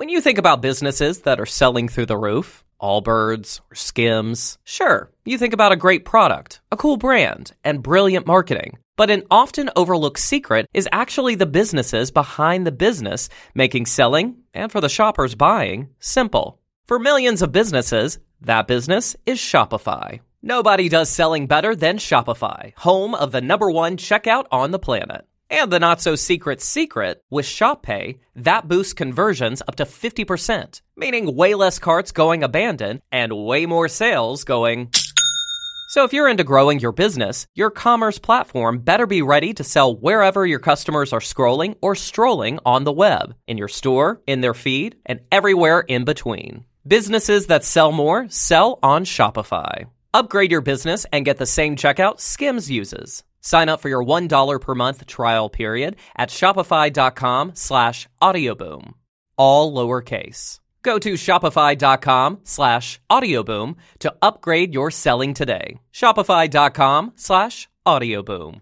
When you think about businesses that are selling through the roof, Allbirds or Skims, sure, you think about a great product, a cool brand, and brilliant marketing. But an often overlooked secret is actually the businesses behind the business, making selling, and for the shoppers buying, simple. For millions of businesses, that business is Shopify. Nobody does selling better than Shopify, home of the #1 checkout on the planet. And the not-so-secret secret, with ShopPay, that boosts conversions up to 50%, meaning way less carts going abandoned and way more sales going... So if you're into growing your business, your commerce platform better be ready to sell wherever your customers are scrolling or strolling on the web, in your store, in their feed, and everywhere in between. Businesses that sell more sell on Shopify. Upgrade your business and get the same checkout Skims uses. Sign up for your $1 per month trial period at shopify.com/audioboom. All lowercase. Go to shopify.com/audioboom to upgrade your selling today. Shopify.com/audioboom.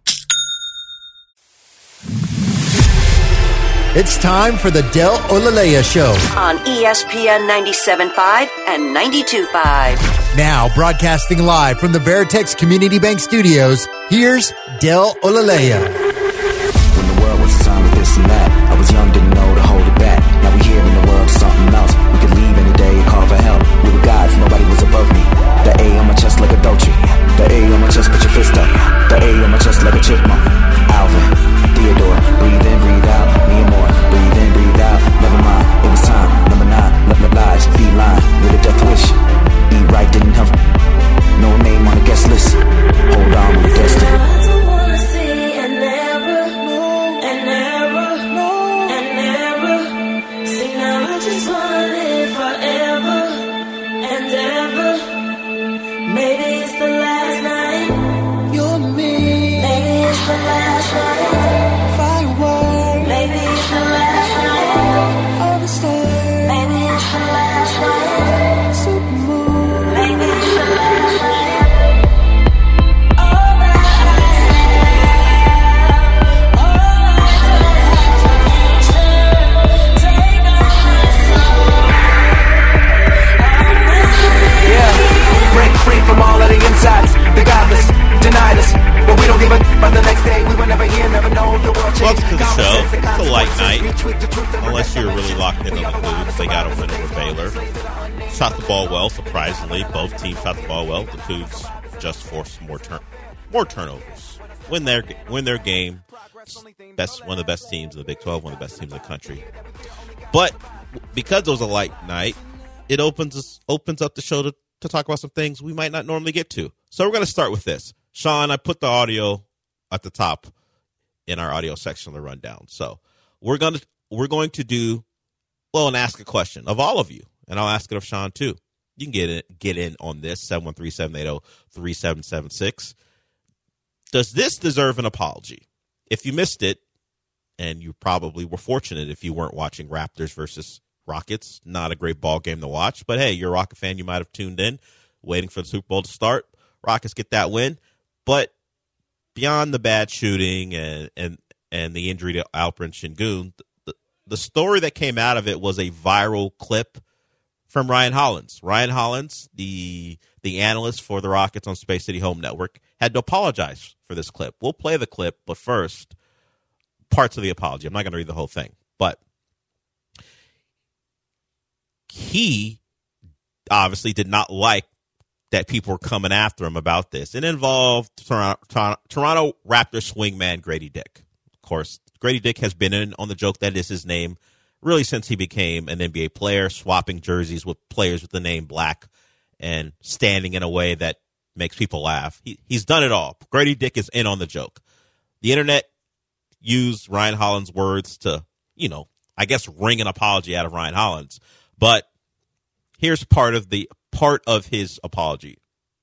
It's time for the Del Olalea Show on ESPN 97.5 and 92.5. Now broadcasting live from the Veritex Community Bank Studios, here's Del Olalea. When the world was assigned with this and that, I was young, didn't know to hold it back. Now we here in the world, something else. We could leave any day and call for help. We were gods, nobody was above me. The A on my chest like a Dolce. The A on my chest, put your fist up. The A on my chest like a chipmunk. Alvin, Theodore, breathe in, breathe out. Me and more, breathe in, breathe out. Never mind, it was time. Number 9, let my lives, feline with a death wish. Eat right, didn't have no name on the guest list. Hold on, we're destined. I don't wanna see an error, an error, an error. See, now I just wanna live forever and ever. Maybe it's the last night. You're me. Maybe it's the last night. Fireworks. Maybe it's the last night. All the stars. Maybe it's the last night. Supermoon. Maybe it's the last night. All that I have, all I don't have the future. Take on my soul. Yeah, break free from all of the insides. The godless denied us, but we don't give a about the next day. We will never hear, never know the world changed. Welcome to the show. It's a light night, unless you're really locked in on the Cougs. They got a win over Baylor. Shot the ball well, surprisingly. Both teams shot the ball well. The Cougs just forced more turnovers. Win their game. One of the best teams in the Big 12, one of the best teams in the country. But because it was a light night, it opens up the show to talk about some things we might not normally get to. So we're going to start with this. Sean, I put the audio at the top in our audio section of the rundown. So we're going to do, well, and ask a question of all of you, and I'll ask it of Sean too. You can get in on this, 713-780-3776. Does this deserve an apology? If you missed it, and you probably were fortunate if you weren't watching Raptors versus Rockets, not a great ball game to watch, but hey, you're a Rocket fan, you might have tuned in, waiting for the Super Bowl to start. Rockets get that win, but beyond the bad shooting and the injury to Alperen Şengün, the story that came out of it was a viral clip from Ryan Hollins. Ryan Hollins, the analyst for the Rockets on Space City Home Network, had to apologize for this clip. We'll play the clip, but first, parts of the apology. I'm not going to read the whole thing, but he obviously did not like that people were coming after him about this. It involved Toronto Raptors swingman Grady Dick. Of course, Grady Dick has been in on the joke that is his name really since he became an NBA player, swapping jerseys with players with the name Black and standing in a way that makes people laugh. He's done it all. Grady Dick is in on the joke. The internet used Ryan Hollins' words to, I guess wring an apology out of Ryan Hollins. But here's part of his apology.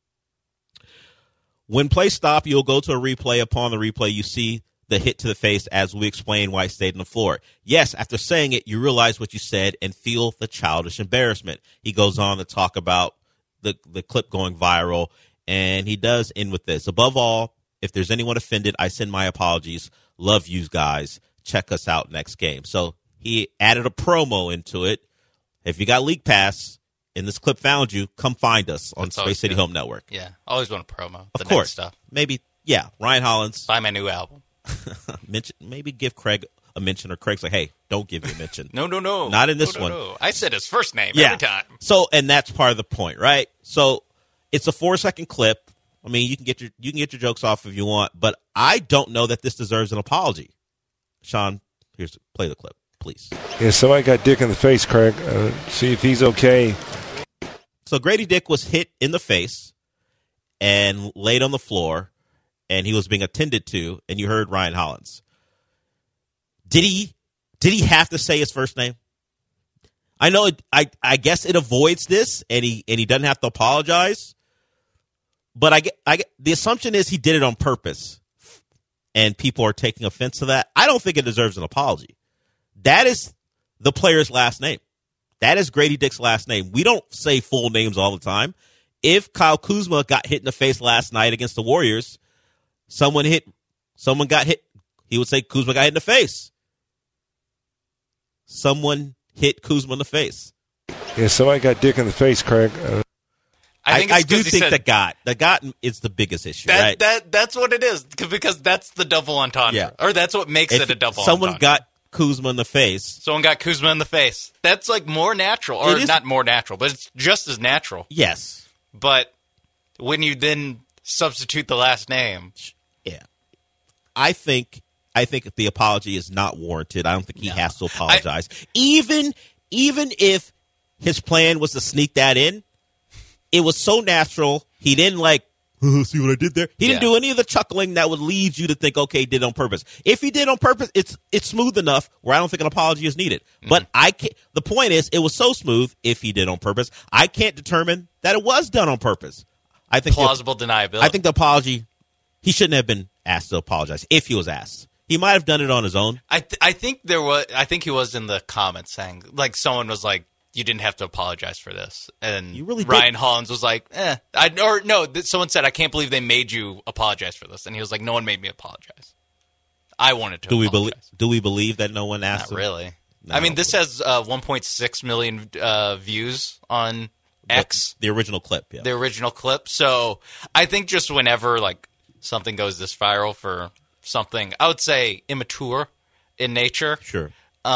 When play stop, you'll go to a replay. Upon the replay, you see the hit to the face as we explain why he stayed on the floor. Yes, after saying it, you realize what you said and feel the childish embarrassment. He goes on to talk about the clip going viral, and he does end with this. Above all, if there's anyone offended, I send my apologies. Love you guys. Check us out next game. So he added a promo into it, If you got League Pass and this clip found you, come find us on That's Space always City good. Home Network. Yeah, always want to promo. Of the course. next stuff. Maybe, yeah, Ryan Hollins. Buy my new album. Maybe give Craig a mention, or Craig's like, hey, don't give you a mention. No. Not in this one. No. I said his first name Yeah. every time. So, and that's part of the point, right? So, it's a 4-second clip. I mean, you can get your jokes off if you want, but I don't know that this deserves an apology. Sean, play the clip, please. Yeah, somebody got Dick in the face, Craig. See if he's okay. So Grady Dick was hit in the face and laid on the floor, and he was being attended to, and you heard Ryan Hollins. Did he have to say his first name? I know I guess it avoids this, and he doesn't have to apologize. But I get the assumption is he did it on purpose, and people are taking offense to that. I don't think it deserves an apology. That is the player's last name. That is Grady Dick's last name. We don't say full names all the time. If Kyle Kuzma got hit in the face last night against the Warriors, someone got hit, he would say Kuzma got hit in the face. Someone hit Kuzma in the face. Yeah, somebody got Dick in the face, Craig. I do think the got is the biggest issue, right? That's what it is, because that's the double entendre. Yeah. Or that's what makes it a double someone entendre. got Kuzma in the face. Someone got Kuzma in the face. That's like more natural. Or not more natural, but it's just as natural. Yes. But when you then substitute the last name. Yeah. I think the apology is not warranted. I don't think he has to apologize. Even if his plan was to sneak that in, it was so natural. He didn't see what I did there? He didn't do any of the chuckling that would lead you to think, okay, he did it on purpose. If he did it on purpose, it's smooth enough where I don't think an apology is needed. Mm-hmm. But the point is, it was so smooth, if he did it on purpose, I can't determine that it was done on purpose. I think plausible deniability. I think the apology, he shouldn't have been asked to apologize if he was asked. He might have done it on his own. I think he was in the comments saying, like, someone was like, you didn't have to apologize for this. And you really Ryan Hollins was like, someone said, I can't believe they made you apologize for this. And he was like, no one made me apologize. I wanted to apologize. Do we believe that no one asked Not him? really. No, I mean, this has 1.6 million views on X. The original clip, yeah. The original clip. So I think just whenever, like, something goes this viral for something, I would say immature in nature. Sure.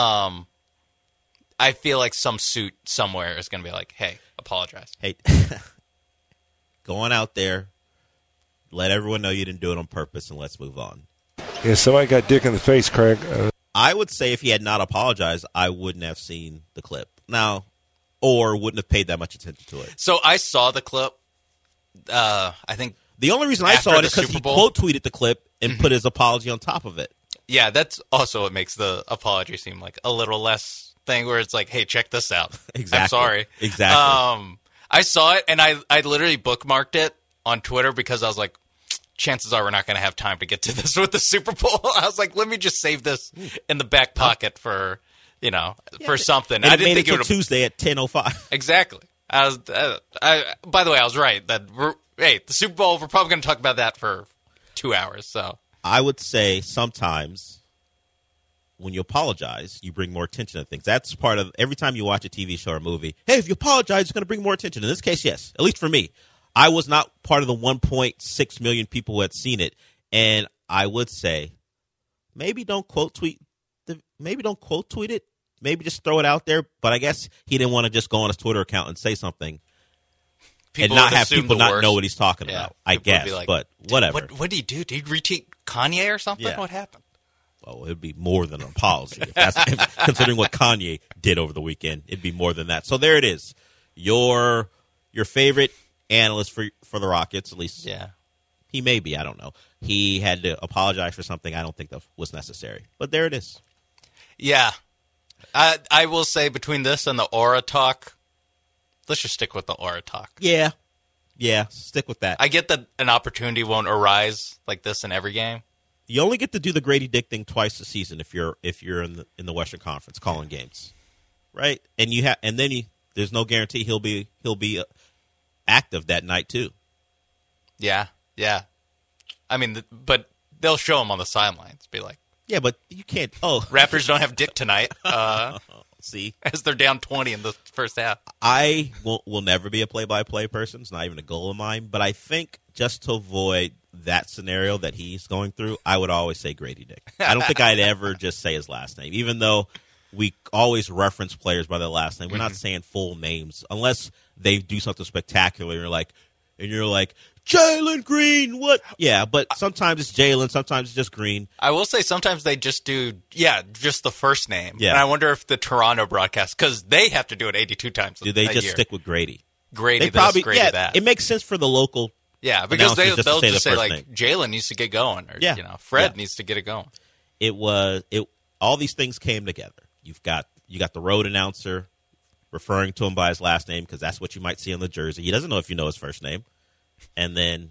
I feel like some suit somewhere is going to be like, hey, apologize. Hey, go on out there, let everyone know you didn't do it on purpose, and let's move on. Yeah, somebody got Dick in the face, Craig. I would say if he had not apologized, I wouldn't have seen the clip. Now, or wouldn't have paid that much attention to it. So I saw the clip. I think the only reason I saw it is because he quote tweeted the clip and put his apology on top of it. Yeah, that's also what makes the apology seem like a little less thing where it's like, hey, check this out. Exactly. I'm sorry. Exactly. I saw it and I literally bookmarked it on Twitter because I was like, chances are we're not going to have time to get to this with the Super Bowl. I was like, let me just save this in the back pocket for something. And I it didn't made think it it till would Tuesday at 10:05. Exactly. By the way, I was right. The Super Bowl, we're probably going to talk about that for 2 hours. So I would say sometimes when you apologize, you bring more attention to things. That's part of every time you watch a TV show or a movie. Hey, if you apologize, it's going to bring more attention. In this case, yes. At least for me. I was not part of the 1.6 million people who had seen it. And I would say maybe don't quote tweet it. Maybe just throw it out there. But I guess he didn't want to just go on his Twitter account and say something and not have people not know what he's talking about. I guess, like, but whatever. What do you do? Do you retweet Kanye or something? Yeah. What happened? Well, it'd be more than an apology. Considering what Kanye did over the weekend, it'd be more than that. So there it is. Your favorite analyst for the Rockets, at least. Yeah. He may be. I don't know. He had to apologize for something I don't think that was necessary. But there it is. Yeah. I will say between this and the aura talk, let's just stick with the aura talk. Yeah. Yeah, stick with that. I get that an opportunity won't arise like this in every game. You only get to do the Grady Dick thing twice a season if you're in the Western Conference calling games, right? And there's no guarantee he'll be active that night too. Yeah. I mean, but they'll show him on the sidelines. Be like, yeah, but you can't. Oh, Raptors don't have Dick tonight. See, as they're down 20 in the first half. I will never be a play-by-play person. It's not even a goal of mine. But I think just to avoid that scenario that he's going through, I would always say Grady Dick. I don't think I'd ever just say his last name, even though we always reference players by their last name. We're not saying full names unless they do something spectacular. And you're like, Jalen Green, what? Yeah, but sometimes it's Jalen, sometimes it's just Green. I will say sometimes they just do, just the first name. Yeah. And I wonder if the Toronto broadcast, because they have to do it 82 times Do they a just year. stick with Grady? Grady They probably, this, Grady that. It makes sense for the local. Yeah, because they'll announcers just the say, first like, name. Jalen needs to get going, or Fred needs to get it going. All these things came together. You got the road announcer referring to him by his last name because that's what you might see on the jersey. He doesn't know if you know his first name. And then,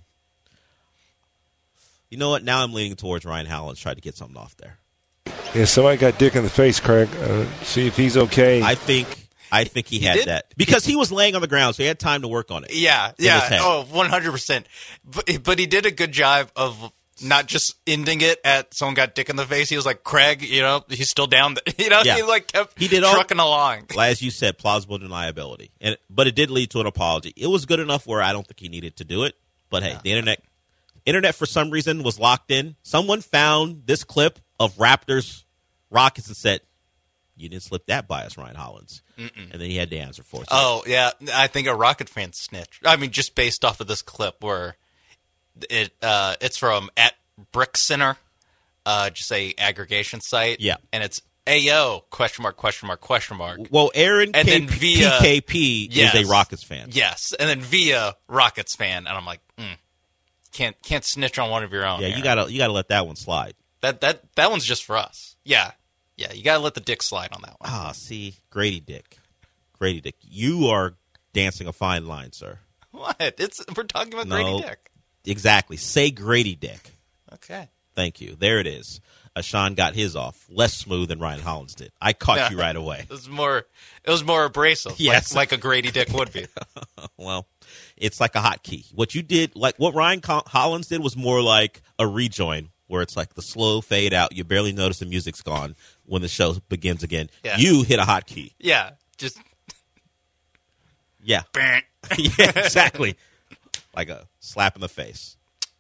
you know what? Now I'm leaning towards Ryan Hollins trying to get something off there. Yeah, somebody got Dick in the face, Craig. See if he's okay. I think he had did? that because he was laying on the ground, so he had time to work on it. Yeah. his head. Oh, 100%. But he did a good job of not just ending it at someone got Dick in the face. He was like, Craig, he's still down. Yeah. He like kept He did trucking along. As you said, plausible deniability, but it did lead to an apology. It was good enough where I don't think he needed to do it. But hey, the internet for some reason was locked in. Someone found this clip of Raptors Rockets and said, "You didn't slip that by us, Ryan Hollins." And then he had to answer for it. Oh, yeah. I think a Rocket fan snitched. I mean, just based off of this clip where it's from @Brick Center, just a aggregation site. Yeah. And it's AO, question mark. Well, Aaron And then via PKP is a Rockets fan. Yes. And then via Rockets fan. And I'm like, can't snitch on one of your own. Yeah, here. you gotta let that one slide. That one's just for us. Yeah. Yeah, you got to let the dick slide on that one. Ah, see, Grady Dick. You are dancing a fine line, sir. What? We're talking about Grady Dick. Exactly. Say Grady Dick. Okay. Thank you. There it is. Sean got his off less smooth than Ryan Hollins did. I caught you right away. It was more abrasive. Yes. like a Grady Dick would be. Well, it's like a hotkey. What you did, like what Ryan Hollins did, was more like a rejoin, where it's like the slow fade out. You barely notice the music's gone when the show begins again. Yeah. You hit a hotkey. Yeah, just yeah, yeah, exactly, like a slap in the face.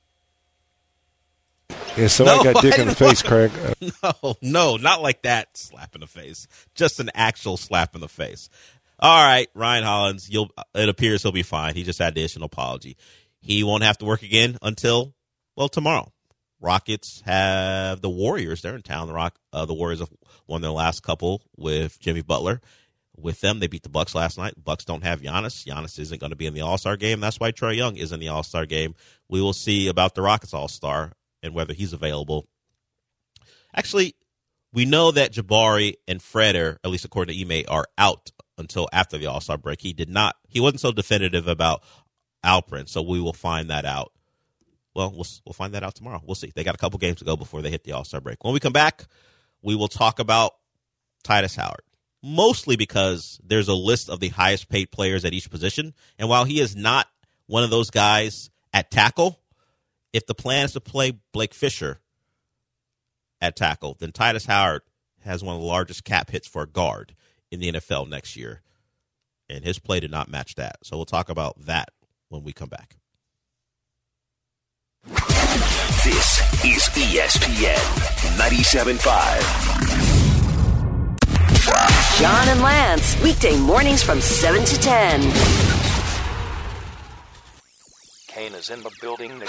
Yeah, somebody got Dick in the face, Craig. No, not like that slap in the face. Just an actual slap in the face. All right, Ryan Hollins, it appears he'll be fine. He just had to issue an apology. He won't have to work again until, tomorrow. Rockets have the Warriors. They're in town. The Warriors have won their last couple with Jimmy Butler. With them, they beat the Bucks last night. Bucks don't have Giannis. Giannis isn't going to be in the All-Star game. That's why Trae Young is in the All-Star game. We will see about the Rockets All-Star and whether he's available. Actually, we know that Jabari and Freder, at least according to Ime, are out until after the All-Star break. He wasn't so definitive about Alperen, so we will find that out. Well, we'll find that out tomorrow. We'll see. They got a couple games to go before they hit the All-Star break. When we come back, we will talk about Tytus Howard, mostly because there's a list of the highest paid players at each position. And while he is not one of those guys at tackle, if the plan is to play Blake Fisher at tackle, then Tytus Howard has one of the largest cap hits for a guard in the NFL next year. And his play did not match that. So we'll talk about that when we come back. This is ESPN 97.5. John and Lance, weekday mornings from 7 to 10. Kane is in the building.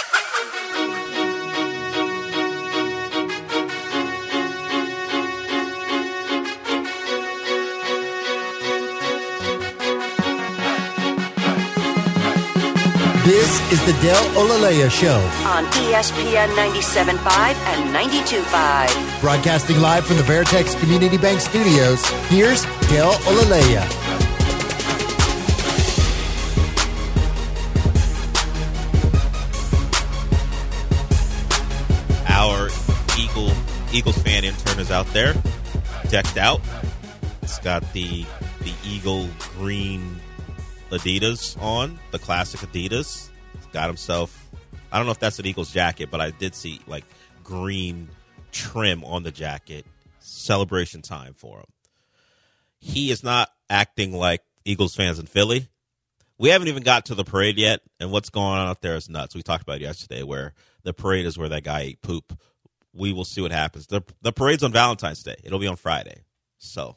This is the Del Olalea Show. On ESPN 97.5 and 92.5. Broadcasting live from the Veritex Community Bank Studios, here's Del Olalea. Our Eagles fan intern is out there, decked out. It's got the Eagle green Adidas on, the classic Adidas. He's got himself, I don't know if that's an Eagles jacket, but I did see like green trim on the jacket. Celebration time for him. he is not acting like Eagles fans in Philly. We haven't even got to the parade yet, and what's going on out there is nuts. We talked about it yesterday where the parade is where that guy ate poop. We will see what happens. The parade's on Valentine's Day. It'll be on Friday. So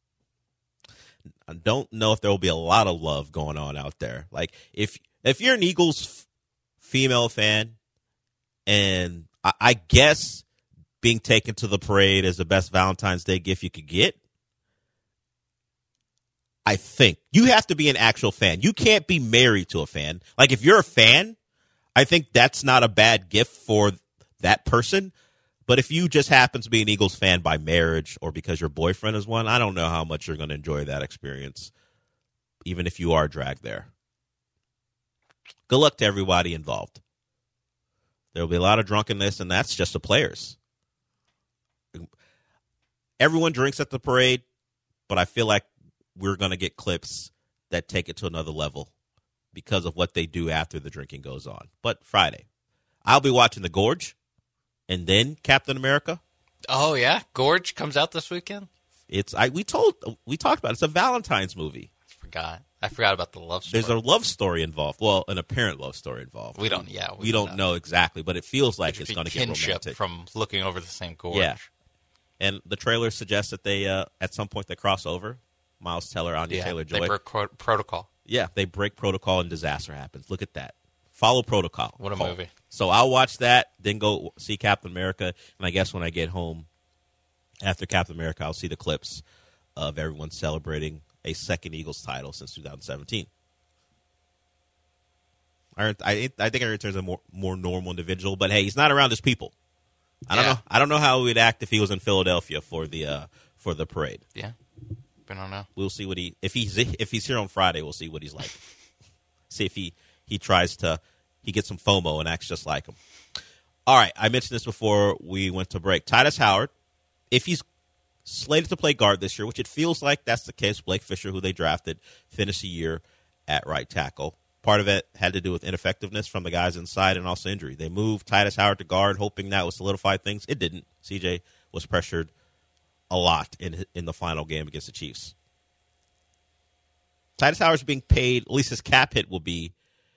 I don't know if there will be a lot of love going on out there. Like, if you're an Eagles female fan, and I guess being taken to the parade is the best Valentine's Day gift you could get, I think you have to be an actual fan. You can't be married to a fan. Like, if you're a fan, I think that's not a bad gift for that person. But if you just happen to be an Eagles fan by marriage or because your boyfriend is one, I don't know how much you're going to enjoy that experience, even if you are dragged there. Good luck to everybody involved. There will be a lot of drunkenness, and that's just the players. Everyone drinks at the parade, but I feel like we're going to get clips that take it to another level because of what they do after the drinking goes on. But Friday, I'll be watching The Gorge and then Captain America. Oh, yeah? Gorge comes out this weekend? We talked about it. It's a Valentine's movie. I forgot about the love story. There's a love story involved. Well, an apparent love story involved. We don't know exactly, but it feels like it's going to get romantic from looking over the same gorge. Yeah. And the trailer suggests that they, at some point, they cross over. Miles Teller, Anya Taylor-Joy. They break protocol. Yeah, they break protocol and disaster happens. Look at that. Follow protocol. What a movie. So I'll watch that, then go see Captain America, and I guess when I get home after Captain America, I'll see the clips of everyone celebrating a second Eagles title since 2017. I think Aaron returns a more normal individual, but hey, he's not around his people. I don't know how he would act if he was in Philadelphia for the parade. Yeah. I don't know. We'll see what if he's here on Friday, we'll see what he's like. See if he tries to gets some FOMO and acts just like him. All right, I mentioned this before we went to break. Tytus Howard, if he's slated to play guard this year, which it feels like that's the case. Blake Fisher, who they drafted, finished the year at right tackle. Part of it had to do with ineffectiveness from the guys inside and also injury. They moved Tytus Howard to guard, hoping that would solidify things. It didn't. CJ was pressured a lot in the final game against the Chiefs. Tytus Howard's being paid, at least his cap hit will be,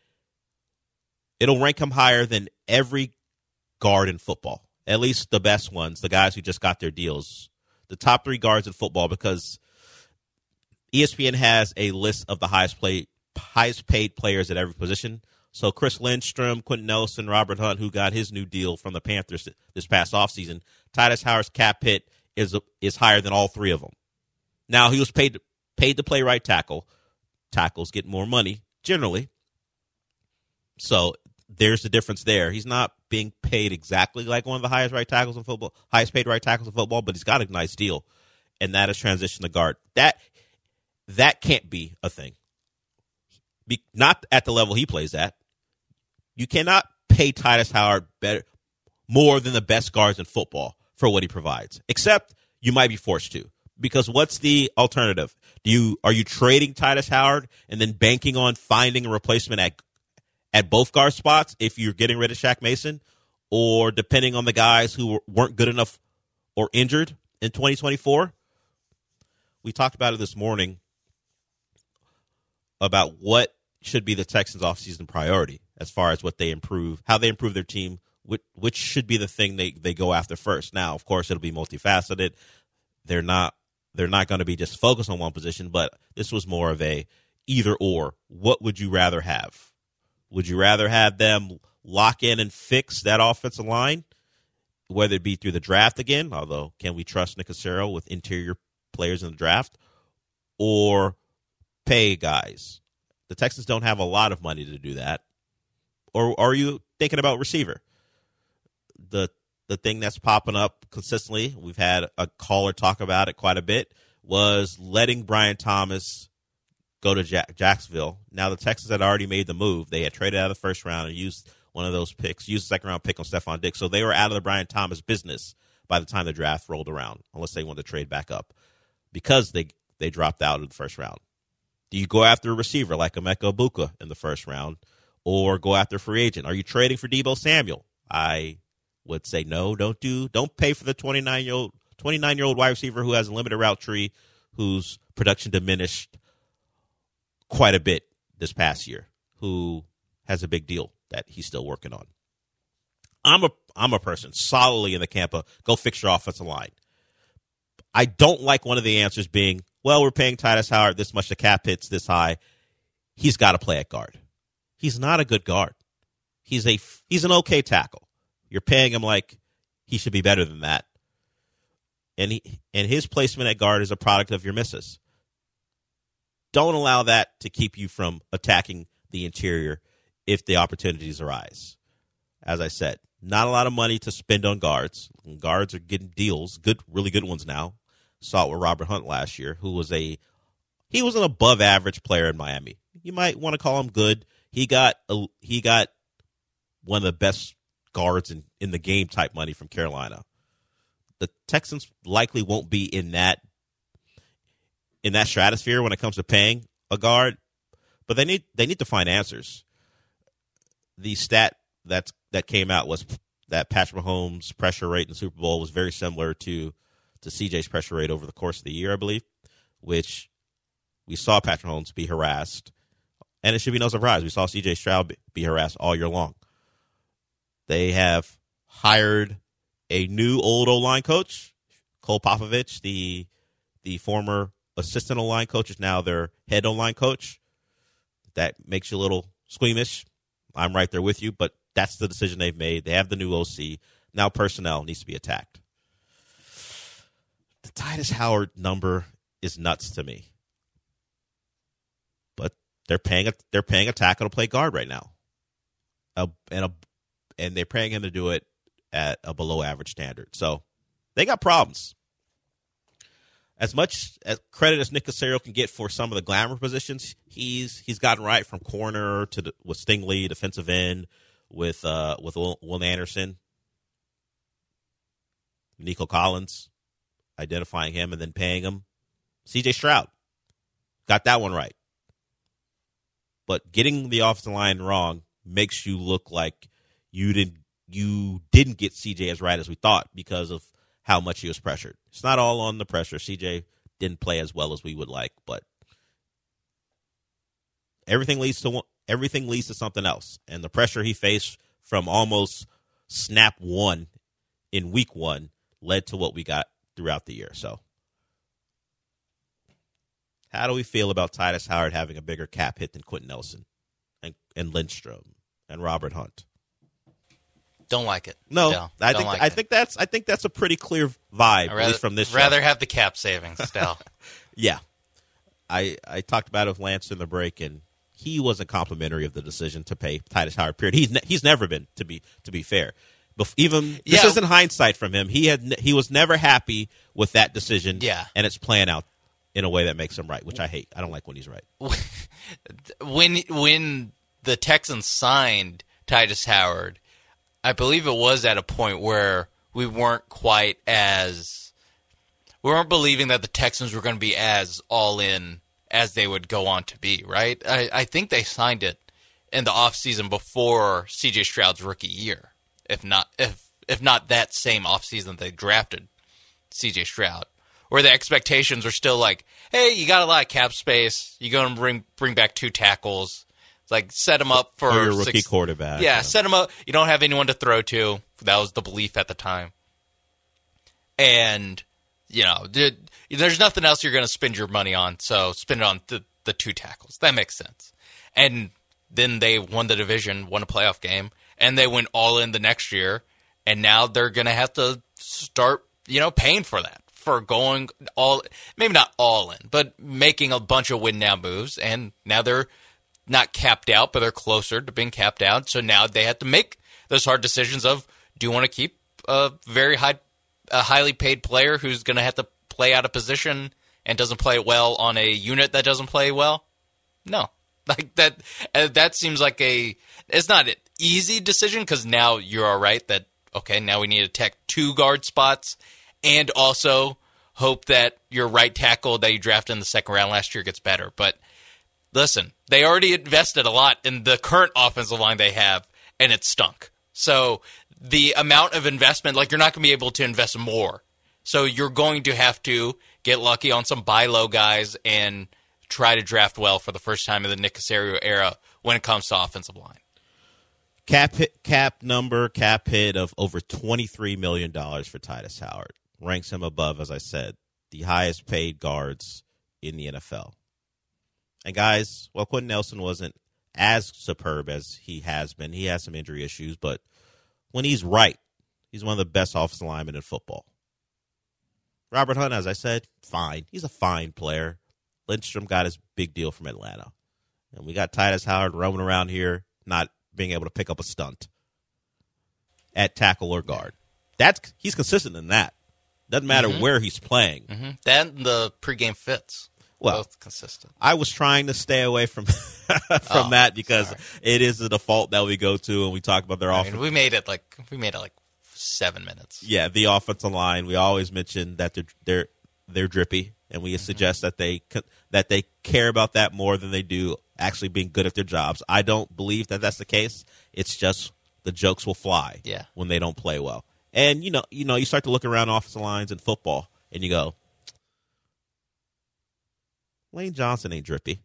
it'll rank him higher than every guard in football, at least the best ones, the guys who just got their deals. The top 3 guards in football, because ESPN has a list of the highest paid players at every position. So Chris Lindstrom, Quentin Nelson, Robert Hunt, who got his new deal from the Panthers this past offseason, Tytus Howard's cap hit is higher than all 3 of them. Now, he was paid to play right tackle. Tackles get more money, generally. So there's the difference there. He's not being paid exactly like one of the highest paid right tackles in football, but he's got a nice deal, and that is transition to guard. That can't be a thing. Not at the level he plays at. You cannot pay Tytus Howard more than the best guards in football for what he provides, except you might be forced to. Because what's the alternative? Are you trading Tytus Howard and then banking on finding a replacement at both guard spots if you're getting rid of Shaq Mason, or depending on the guys who weren't good enough or injured in 2024? We talked about it this morning about what should be the Texans' offseason priority as far as what they improve, how they improve their team, which should be the thing they go after first. Now, of course, it'll be multifaceted. They're not going to be just focused on one position, but this was more of a either or. What would you rather have? Would you rather have them lock in and fix that offensive line, whether it be through the draft again, although can we trust Nick Cassero with interior players in the draft, or pay guys? The Texans don't have a lot of money to do that. Or are you thinking about receiver? The thing that's popping up consistently, we've had a caller talk about it quite a bit, was letting Brian Thomas go to Jacksonville. Now, the Texans had already made the move. They had traded out of the first round and used one of those picks, used the second-round pick on Stephon Diggs. So they were out of the Brian Thomas business by the time the draft rolled around, unless they wanted to trade back up, because they dropped out of the first round. Do you go after a receiver like Emeka Egbuka in the first round, or go after a free agent? Are you trading for Deebo Samuel? I would say no. Don't pay for the 29-year-old wide receiver who has a limited route tree, who's production diminished quite a bit this past year, who has a big deal that he's still working on. I'm a person solidly in the camp of go fix your offensive line. I don't like one of the answers being, well, we're paying Tytus Howard this much, the cap hits this high. He's got to play at guard. He's not a good guard. He's an okay tackle. You're paying him like he should be better than that. And his placement at guard is a product of your misses. Don't allow that to keep you from attacking the interior if the opportunities arise. As I said, not a lot of money to spend on guards. Guards are getting deals, really good ones now. Saw it with Robert Hunt last year, who was an above average player in Miami. You might want to call him good. He got one of the best guards in the game type money from Carolina. The Texans likely won't be in that stratosphere when it comes to paying a guard, but they need to find answers. The stat that came out was that Patrick Mahomes' pressure rate in the Super Bowl was very similar to CJ's pressure rate over the course of the year, I believe, which we saw Patrick Mahomes be harassed, and it should be no surprise. We saw CJ Stroud be harassed all year long. They have hired a new old O-line coach, Cole Popovich, the former assistant O-line coach is now their head O-line coach. That makes you a little squeamish. I'm right there with you, but that's the decision they've made. They have the new OC. Now personnel needs to be attacked. The Tytus Howard number is nuts to me. But they're paying a tackle to play guard right now. And they're paying him to do it at a below average standard. So they got problems. As much as credit as Nick Caserio can get for some of the glamour positions, he's gotten right from corner with Stingley, defensive end, with Will Anderson, Nico Collins, identifying him and then paying him. CJ Stroud got that one right. But getting the offensive line wrong makes you look like you didn't get CJ as right as we thought because of how much he was pressured. It's not all on the pressure. CJ didn't play as well as we would like, but everything leads to something else. And the pressure he faced from almost snap one in week one led to what we got throughout the year. So how do we feel about Tytus Howard having a bigger cap hit than Quentin Nelson and Lindstrom and Robert Hunt? Don't like it. No, I think that's a pretty clear vibe, at least from this show. Rather have the cap savings still. Yeah. I talked about it with Lance in the break, and he wasn't complimentary of the decision to pay Tytus Howard, period. He's never been, to be fair. This isn't hindsight from him. He was never happy with that decision, and it's playing out in a way that makes him right, which I hate. I don't like when he's right. When the Texans signed Tytus Howard, I believe it was at a point where we weren't believing that the Texans were going to be as all in as they would go on to be, right? I think they signed it in the offseason before CJ Stroud's rookie year. If not that same offseason they drafted CJ Stroud, where the expectations were still like, hey, you got a lot of cap space, you're going to bring back 2 tackles. Like, set him up for your rookie quarterback. Yeah, set him up. You don't have anyone to throw to. That was the belief at the time. And, there's nothing else you're going to spend your money on, so spend it on the 2 tackles. That makes sense. And then they won the division, won a playoff game, and they went all in the next year, and now they're going to have to start, paying for that, for going maybe not all in, but making a bunch of win-now moves, and now they're not capped out, but they're closer to being capped out. So now they have to make those hard decisions of, do you want to keep a highly paid player who's going to have to play out of position and doesn't play well on a unit that doesn't play well? No. Like that seems like it's not an easy decision, because now you're all right that, okay, now we need to tech 2 guard spots and also hope that your right tackle that you drafted in the second round last year gets better. But listen, they already invested a lot in the current offensive line they have, and it stunk. So the amount of investment, you're not going to be able to invest more. So you're going to have to get lucky on some buy low guys, and try to draft well for the first time in the Nick Caserio era when it comes to offensive line. Cap hit of over $23 million for Titus Howard. Ranks him above, as I said, the highest paid guards in the NFL. And guys, while Quentin Nelson wasn't as superb as he has been, he has some injury issues, but when he's right, he's one of the best offensive linemen in football. Robert Hunt, as I said, fine. He's a fine player. Lindstrom got his big deal from Atlanta. And we got Titus Howard roaming around here, not being able to pick up a stunt at tackle or guard. He's consistent in that. Doesn't matter where he's playing. Mm-hmm. That and the pregame fits. Both consistent. I was trying to stay away from that because it is the default that we go to, and we talk about their offense. We made it like 7 minutes. Yeah, the offensive line. We always mention that they're drippy, and we suggest that they care about that more than they do actually being good at their jobs. I don't believe that that's the case. It's just the jokes will fly when they don't play well. And you start to look around offensive lines in football, and you go, Lane Johnson ain't drippy.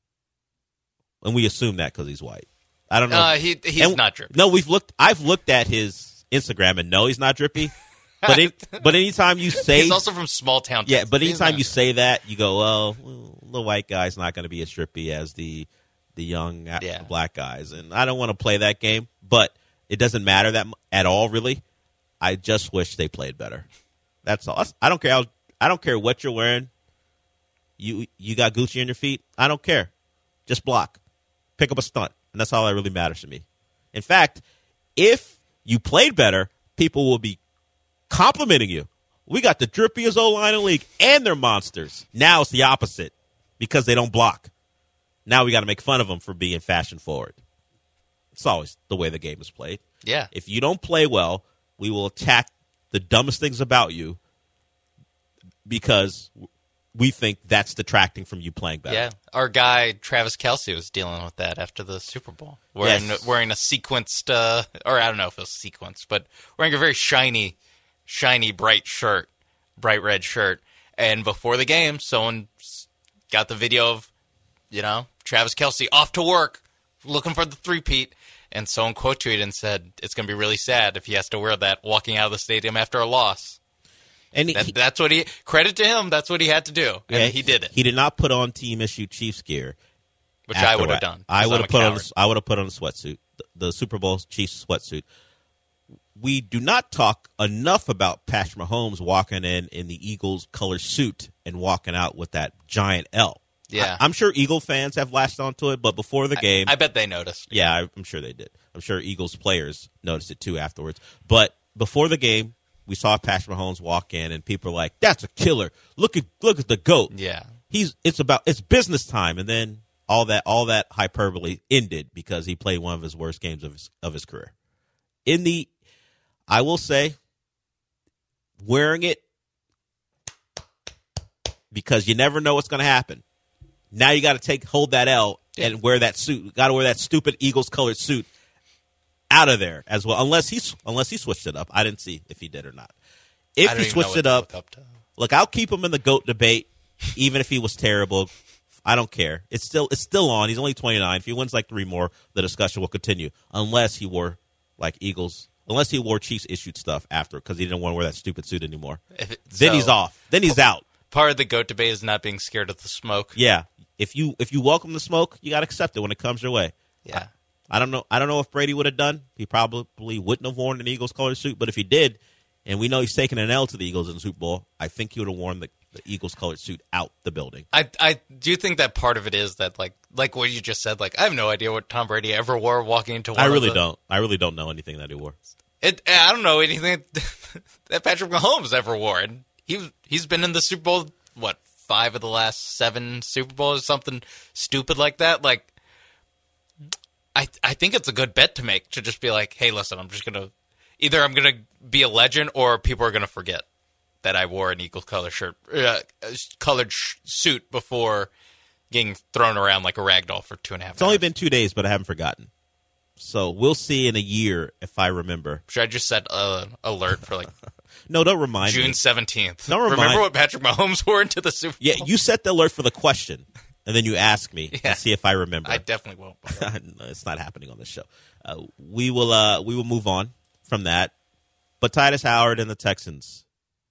And we assume that because he's white. I don't know. He's not drippy. No, I've looked at his Instagram, and no, he's not drippy. But anytime you say... He's also from small town. Yeah, but anytime you say that, you go, well, the white guy's not going to be as drippy as the young black guys. And I don't want to play that game, but it doesn't matter that at all, really. I just wish they played better. That's all. I don't care. I don't care what you're wearing. You got Gucci on your feet? I don't care. Just block. Pick up a stunt. And that's all that really matters to me. In fact, if you played better, people will be complimenting you. We got the drippiest O-line in the league, and they're monsters. Now it's the opposite because they don't block. Now we got to make fun of them for being fashion forward. It's always the way the game is played. Yeah. If you don't play well, we will attack the dumbest things about you because we think that's detracting from you playing better. Yeah, our guy Travis Kelce was dealing with that after the Super Bowl, wearing a sequenced, or I don't know if it was sequenced, but wearing a very shiny, bright red shirt. And before the game, someone got the video of, Travis Kelce off to work, looking for the three-peat, and someone quote tweeted and said, "It's going to be really sad if he has to wear that walking out of the stadium after a loss." And that's what credit to him. That's what he had to do, and he did it. He did not put on team-issued Chiefs gear, which I would have done. I would have put on a sweatsuit, the Super Bowl Chiefs sweatsuit. We do not talk enough about Patrick Mahomes walking in the Eagles color suit and walking out with that giant L. Yeah, I'm sure Eagle fans have latched onto it, but before the game, I bet they noticed. Yeah, I'm sure they did. I'm sure Eagles players noticed it too afterwards. But before the game, we saw Patrick Mahomes walk in, and people are like, "That's a killer! Look at the GOAT!" Yeah, it's business time, and then all that hyperbole ended because he played one of his worst games of his career. I will say, wearing it because you never know what's going to happen. Now you got to hold that L and wear that suit. Got to wear that stupid Eagles colored suit out of there as well. Unless he switched it up. I didn't see if he did or not. If he switched it up, look, I'll keep him in the GOAT debate, even if he was terrible. I don't care. It's still on. He's only 29. If he wins like 3 more, the discussion will continue. Unless he wore Chiefs issued stuff after because he didn't want to wear that stupid suit anymore. Then he's off. Then he's out. Part of the GOAT debate is not being scared of the smoke. Yeah. If you welcome the smoke, you got to accept it when it comes your way. Yeah. I don't know if Brady would have done. He probably wouldn't have worn an Eagles color suit, but if he did, and we know he's taking an L to the Eagles in the Super Bowl, I think he would have worn the Eagles colored suit out the building. I do think that part of it is that like what you just said, like I have no idea what Tom Brady ever wore walking into one I really don't know anything that he wore. I don't know anything that Patrick Mahomes ever wore. And he's been in the Super Bowl, 5 of the last 7 Super Bowls or something stupid like that. Like I think it's a good bet to make to just be like, hey, listen, I'm going to be a legend or people are going to forget that I wore an Eagles colored suit before getting thrown around like a ragdoll for 2.5 hours. It's only been 2 days, but I haven't forgotten. So we'll see in a year if I remember. Should I just set alert for No, don't remind June me. 17th. Don't remind. Remember what Patrick Mahomes wore into the Super Bowl? Yeah, you set the alert for the question, and then you ask me to see if I remember. I definitely won't. No, it's not happening on this show. We will move on from that. But Titus Howard and the Texans,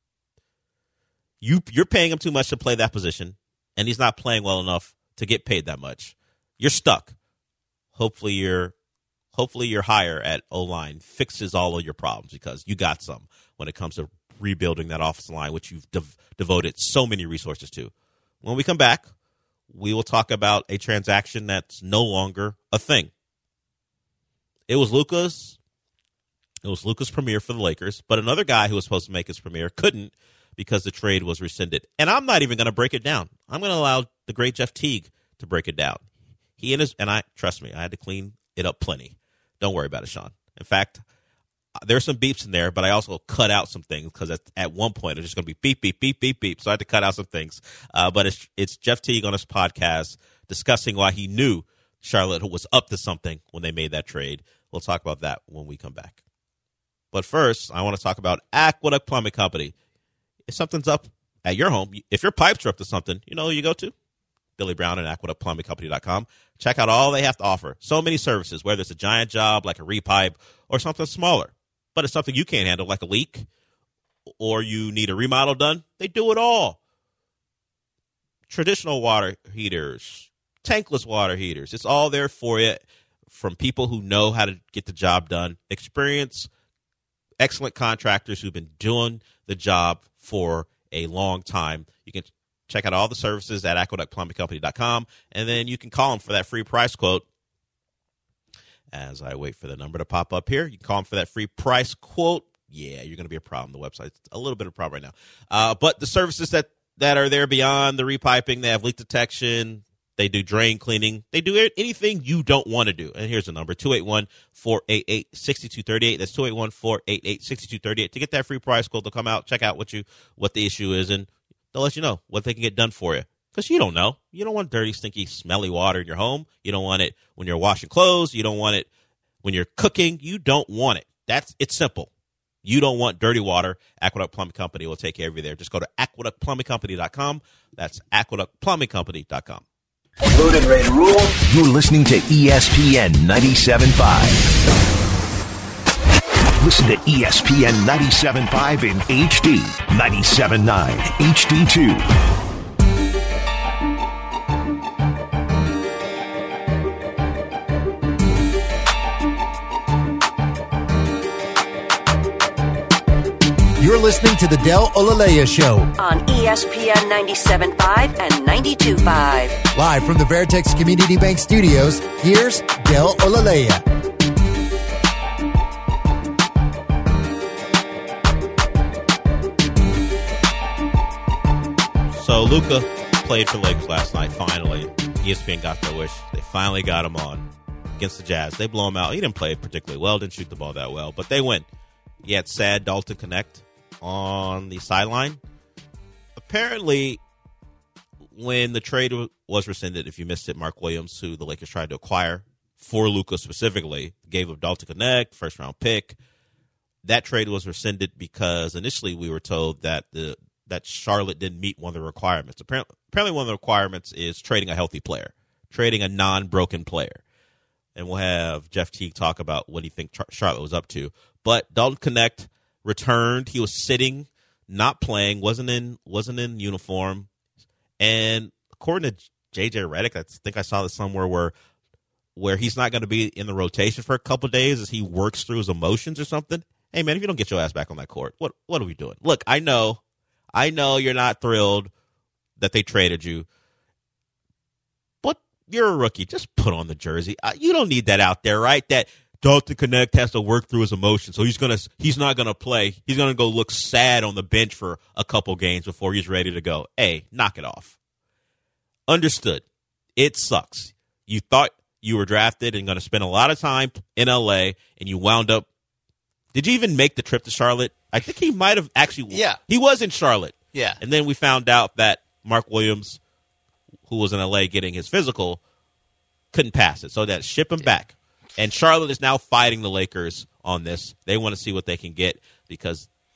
you're paying him too much to play that position, and he's not playing well enough to get paid that much. You're stuck. Hopefully your hire at O-line fixes all of your problems, because you got some when it comes to rebuilding that offensive line, which you've devoted so many resources to. When we come back, we will talk about a transaction that's no longer a thing. It was Luka's premiere for the Lakers, but another guy who was supposed to make his premiere couldn't because the trade was rescinded. And I'm not even going to break it down. I'm going to allow the great Jeff Teague to break it down. Trust me, I had to clean it up plenty. Don't worry about it, Sean. In fact, there's some beeps in there, but I also cut out some things because at one point it was just going to be beep, beep, beep, beep, beep. So I had to cut out some things. But it's Jeff Teague on his podcast discussing why he knew Charlotte was up to something when they made that trade. We'll talk about that when we come back. But first, I want to talk about Aqueduct Plumbing Company. If something's up at your home, if your pipes are up to something, you know who you go to? Billy Brown and AqueductPlumbingCompany.com. Check out all they have to offer. So many services, whether it's a giant job like a repipe or something smaller. But it's something you can't handle, like a leak, or you need a remodel done. They do it all. Traditional water heaters, tankless water heaters. It's all there for you from people who know how to get the job done. Experience, excellent contractors who've been doing the job for a long time. You can check out all the services at AqueductPlumbingCompany.com, and then you can call them for that free price quote. As I wait for the number to pop up here, you can call them for that free price quote. Yeah, you're going to be a problem. The website's a little bit of a problem right now. But the services that are there beyond the repiping, they have leak detection, they do drain cleaning, they do anything you don't want to do. And here's the number, 281-488-6238. That's 281-488-6238. To get that free price quote, they'll come out, check out what the issue is, and they'll let you know what they can get done for you. Because you don't know. You don't want dirty, stinky, smelly water in your home. You don't want it when you're washing clothes. You don't want it when you're cooking. You don't want it. It's simple. You don't want dirty water. Aqueduct Plumbing Company will take care of you there. Just go to AqueductPlumbingCompany.com. That's AqueductPlumbingCompany.com. Loaded, ready to roll. You're listening to ESPN 97.5. Listen to ESPN 97.5 in HD, 97.9 HD2. You're listening to the Del Olalea Show on ESPN 97.5 and 92.5. Live from the Veritex Community Bank Studios, here's Del Olalea. So Luka played for the Lakers last night, finally. ESPN got their wish. They finally got him on against the Jazz. They blow him out. He didn't play particularly well, didn't shoot the ball that well, but they win. He had sad Dalton Connect on the sideline. Apparently, when the trade was rescinded, if you missed it, Mark Williams, who the Lakers tried to acquire for Luka specifically, gave up Dalton Connect, first-round pick. That trade was rescinded because initially we were told that that Charlotte didn't meet one of the requirements. Apparently one of the requirements is trading a healthy player, trading a non-broken player. And we'll have Jeff Teague talk about what he thinks Charlotte was up to. But Dalton Connect returned. He was sitting, not playing, wasn't in uniform. And according to J.J. Redick, I think I saw this somewhere where he's not going to be in the rotation for a couple of days as he works through his emotions or something. Hey, man, if you don't get your ass back on that court, what are we doing? Look, I know you're not thrilled that they traded you. But you're a rookie. Just put on the jersey. You don't need that out there, right? That Dalton Connect has to work through his emotions, so he's not gonna play. He's gonna go look sad on the bench for a couple games before he's ready to go. Hey, knock it off. Understood. It sucks. You thought you were drafted and gonna spend a lot of time in LA, and you wound up. Did you even make the trip to Charlotte? I think he might have actually. Yeah, he was in Charlotte. Yeah, and then we found out that Mark Williams, who was in LA getting his physical, couldn't pass it, so that ship him back. And Charlotte is now fighting the Lakers on this. They want to see what they can get because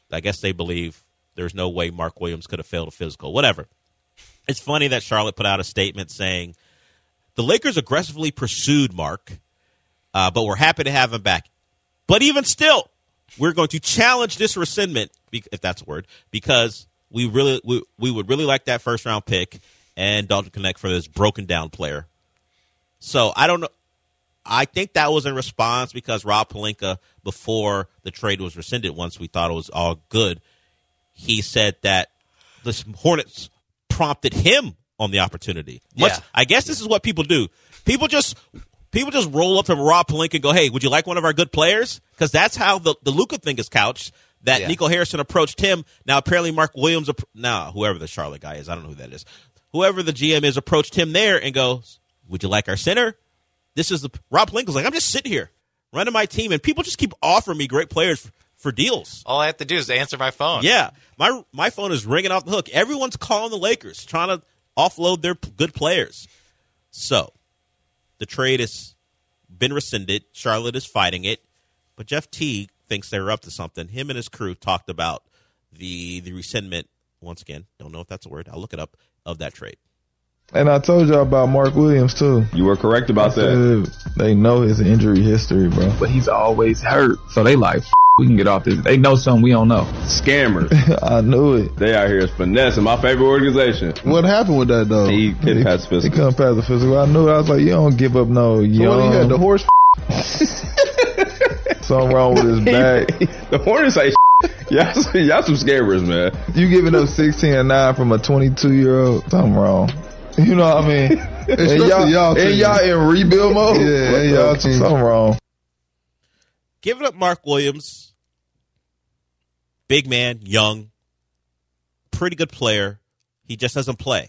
I guess they believe there's no way Mark Williams could have failed a physical. Whatever. It's funny that Charlotte put out a statement saying, the Lakers aggressively pursued Mark, but we're happy to have him back. But even still, we're going to challenge this rescindment, if that's a word, because we would really like that first-round pick and Dalton Knecht for this broken-down player. So I don't know. I think that was in response because Rob Pelinka, before the trade was rescinded, once we thought it was all good, he said that the Hornets prompted him on the opportunity. I guess this is what people do. People just roll up to Rob Pelinka and go, hey, would you like one of our good players? Because that's how the Luka thing is couched, that Nico Harrison approached him. Now, apparently Mark Williams, whoever the Charlotte guy is, I don't know who that is. Whoever the GM is approached him there and goes, would you like our center? Rob Pelinka's like, I'm just sitting here running my team, and people just keep offering me great players for deals. All I have to do is answer my phone. Yeah. My phone is ringing off the hook. Everyone's calling the Lakers, trying to offload their good players. So, the trade has been rescinded. Charlotte is fighting it. But Jeff Teague thinks they're up to something. Him and his crew talked about the rescindment, once again, don't know if that's a word, I'll look it up, of that trade. And I told y'all about Mark Williams, too. You were correct about that. They know his injury history, bro. But he's always hurt. So they like, we can get off this. They know something we don't know. Scammers. I knew it. They out here finessing. My favorite organization. What happened with that, though? He couldn't pass the physical. He couldn't pass the physical. I knew it. I was like, you don't give up no young. So he had the horse. Something wrong with his back. The Hornets ain't y'all some scammers, man. You giving up 16-9 from a 22-year-old? Something wrong. You know what I mean? And y'all in rebuild mode? Yeah, and y'all something wrong. Giving up Mark Williams, big man, young, pretty good player. He just doesn't play.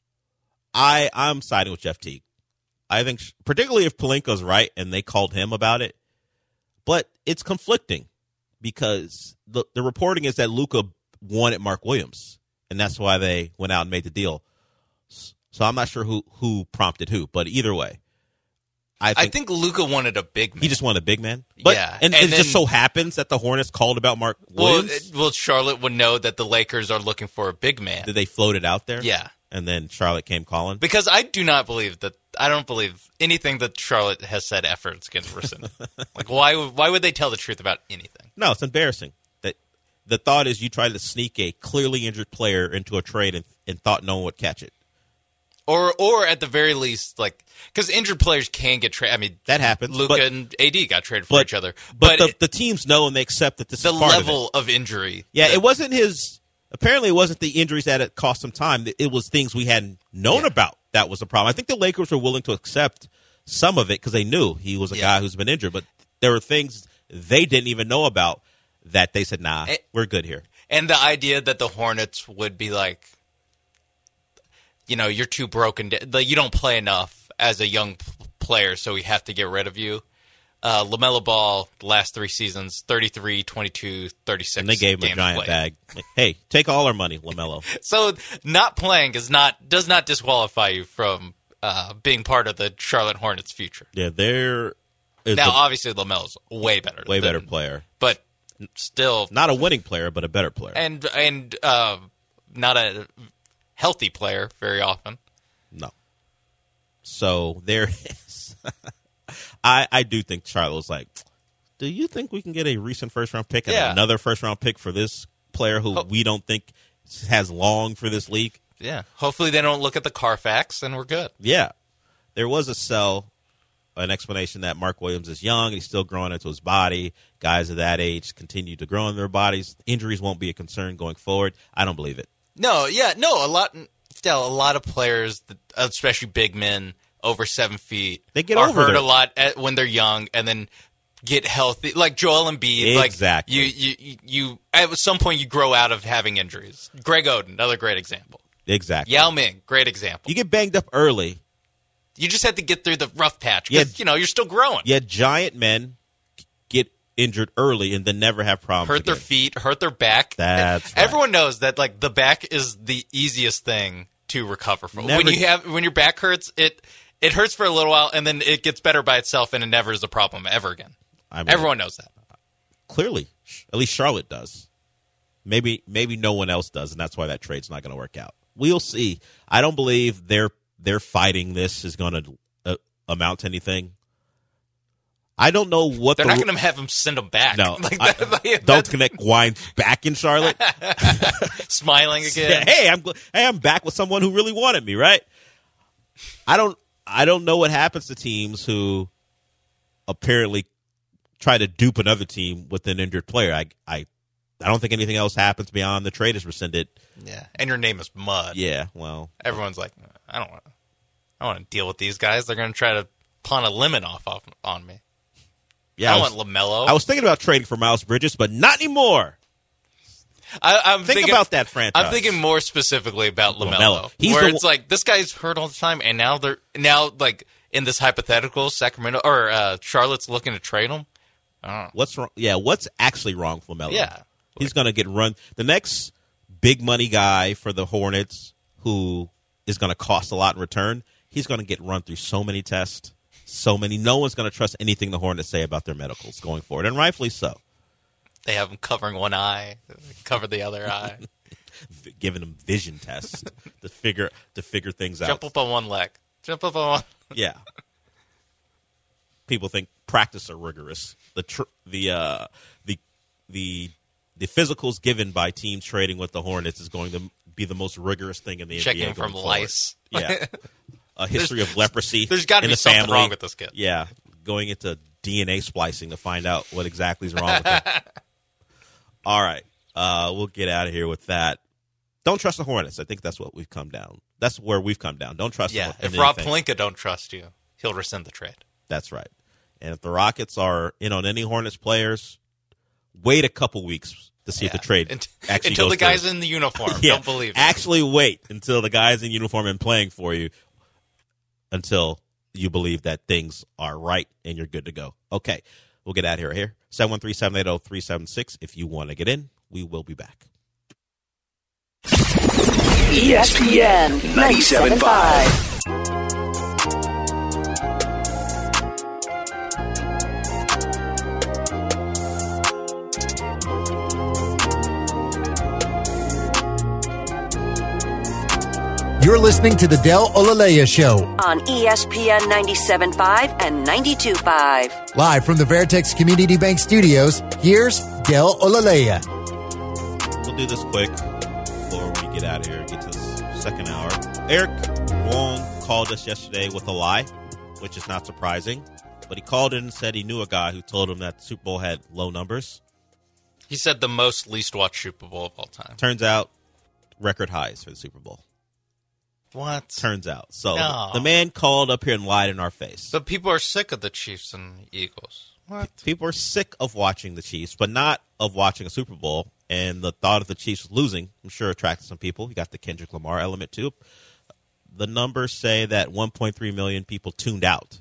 I'm siding with Jeff Teague. I think, particularly if Pelinka's right and they called him about it, but it's conflicting because the reporting is that Luka wanted Mark Williams, and that's why they went out and made the deal. So I'm not sure who prompted who, but either way, I think Luka wanted a big man. He just wanted a big man? But, yeah. And it just so happens that the Hornets called about Mark Williams? Well, Charlotte would know that the Lakers are looking for a big man. Did they float it out there? Yeah. And then Charlotte came calling? Because I don't believe anything that Charlotte has said after it's getting rescinded. Like, why would they tell the truth about anything? No, it's embarrassing. That the thought is you try to sneak a clearly injured player into a trade and thought no one would catch it. Or at the very least, like, because injured players can get traded. I mean, that happens. Luka and AD got traded for each other. But the teams know and they accept that this is part the level of injury. Yeah, it wasn't his. Apparently, it wasn't the injuries that it cost him time. It was things we hadn't known about that was the problem. I think the Lakers were willing to accept some of it because they knew he was a guy who's been injured. But there were things they didn't even know about that they said, nah, we're good here. And the idea that the Hornets would be like, you know, you're too broken. You don't play enough as a young player, so we have to get rid of you. LaMelo Ball, the last 3 seasons, 33, 22, 36. And they gave him a giant bag. Hey, take all our money, LaMelo. So not playing does not disqualify you from being part of the Charlotte Hornets' future. Yeah, obviously LaMelo's way better. Way better player. But still. Not a winning player, but a better player. And not a healthy player very often. No. So there is. I do think Charlotte was like, do you think we can get a recent first-round pick and another first-round pick for this player who we don't think has long for this league? Yeah. Hopefully they don't look at the Carfax and we're good. Yeah. There was an explanation that Mark Williams is young. He's still growing into his body. Guys of that age continue to grow in their bodies. Injuries won't be a concern going forward. I don't believe it. A lot of players, especially big men, over 7 feet, they get are hurt a lot when they're young, and then get healthy. Like Joel Embiid, exactly. Like you at some point you grow out of having injuries. Greg Oden, another great example. Exactly. Yao Ming, great example. You get banged up early. You just have to get through the rough patch because you're still growing. Yeah, giant men get injured early and then never have problems. Hurt their feet, hurt their back. That's right. Everyone knows that like the back is the easiest thing to recover from. When your back hurts, it hurts for a little while, and then it gets better by itself, and it never is a problem ever again. Everyone knows that. Clearly. At least Charlotte does. Maybe no one else does, and that's why that trade's not going to work out. We'll see. I don't believe they're fighting this is going to amount to anything. I don't know what they're not going to have him send him back. No, don't connect Wine back in Charlotte, smiling again. Yeah, I'm back with someone who really wanted me, right? I don't know what happens to teams who apparently try to dupe another team with an injured player. I don't think anything else happens beyond the trade is rescinded. Yeah, and your name is Mud. Yeah, well, everyone's like, I don't want to deal with these guys. They're going to try to pawn a lemon off on me. Yeah, I want LaMelo. I was thinking about trading for Miles Bridges, but not anymore. I'm thinking about that franchise. I'm thinking more specifically about LaMelo. Where it's like this guy's hurt all the time, and now like in this hypothetical, Sacramento or Charlotte's looking to trade him. What's wrong? Yeah, what's actually wrong with LaMelo? Yeah, he's going to get run. The next big money guy for the Hornets, who is going to cost a lot in return, he's going to get run through so many tests. No one's going to trust anything the Hornets say about their medicals going forward, and rightfully so. They have him covering one eye, cover the other eye, giving him vision tests to figure things out. Jump up on one leg. Jump up on one. Yeah. People think practice are rigorous. The physicals given by teams trading with the Hornets is going to be the most rigorous thing in the NBA. Checking from lice. Yeah. A history of leprosy. There's got to be something wrong with this kid. Yeah, going into DNA splicing to find out what exactly is wrong with him. All right, we'll get out of here with that. Don't trust the Hornets. I think that's what we've come down. That's where we've come down. Don't trust them. Yeah, if Rob Pelinka don't trust you, he'll rescind the trade. That's right. And if the Rockets are in on any Hornets players, wait a couple weeks to see if the trade actually until goes the guy's through. in the uniform. Yeah, don't believe it. Actually wait until the guy's in uniform and playing for you until you believe that things are right and you're good to go. Okay, we'll get out of here. 713-780-376. If you want to get in, we will be back. ESPN 97.5. You're listening to the Del Olaleya Show On ESPN 97.5 and 92.5. Live from the Veritex Community Bank Studios, here's Del Olaleya. We'll do this quick before we get out of here and get to the second hour. Eric Wong called us yesterday with a lie, which is not surprising. But he called in and said he knew a guy who told him that the Super Bowl had low numbers. He said the most least watched Super Bowl of all time. Turns out, record highs for the Super Bowl. What? Turns out. So No. the man called up here and lied in our face. But people are sick of the Chiefs and Eagles. What? People are sick of watching the Chiefs, but not of watching a Super Bowl. And the thought of the Chiefs losing, I'm sure, attracted some people. You got the Kendrick Lamar element, too. The numbers say that 1.3 million people tuned out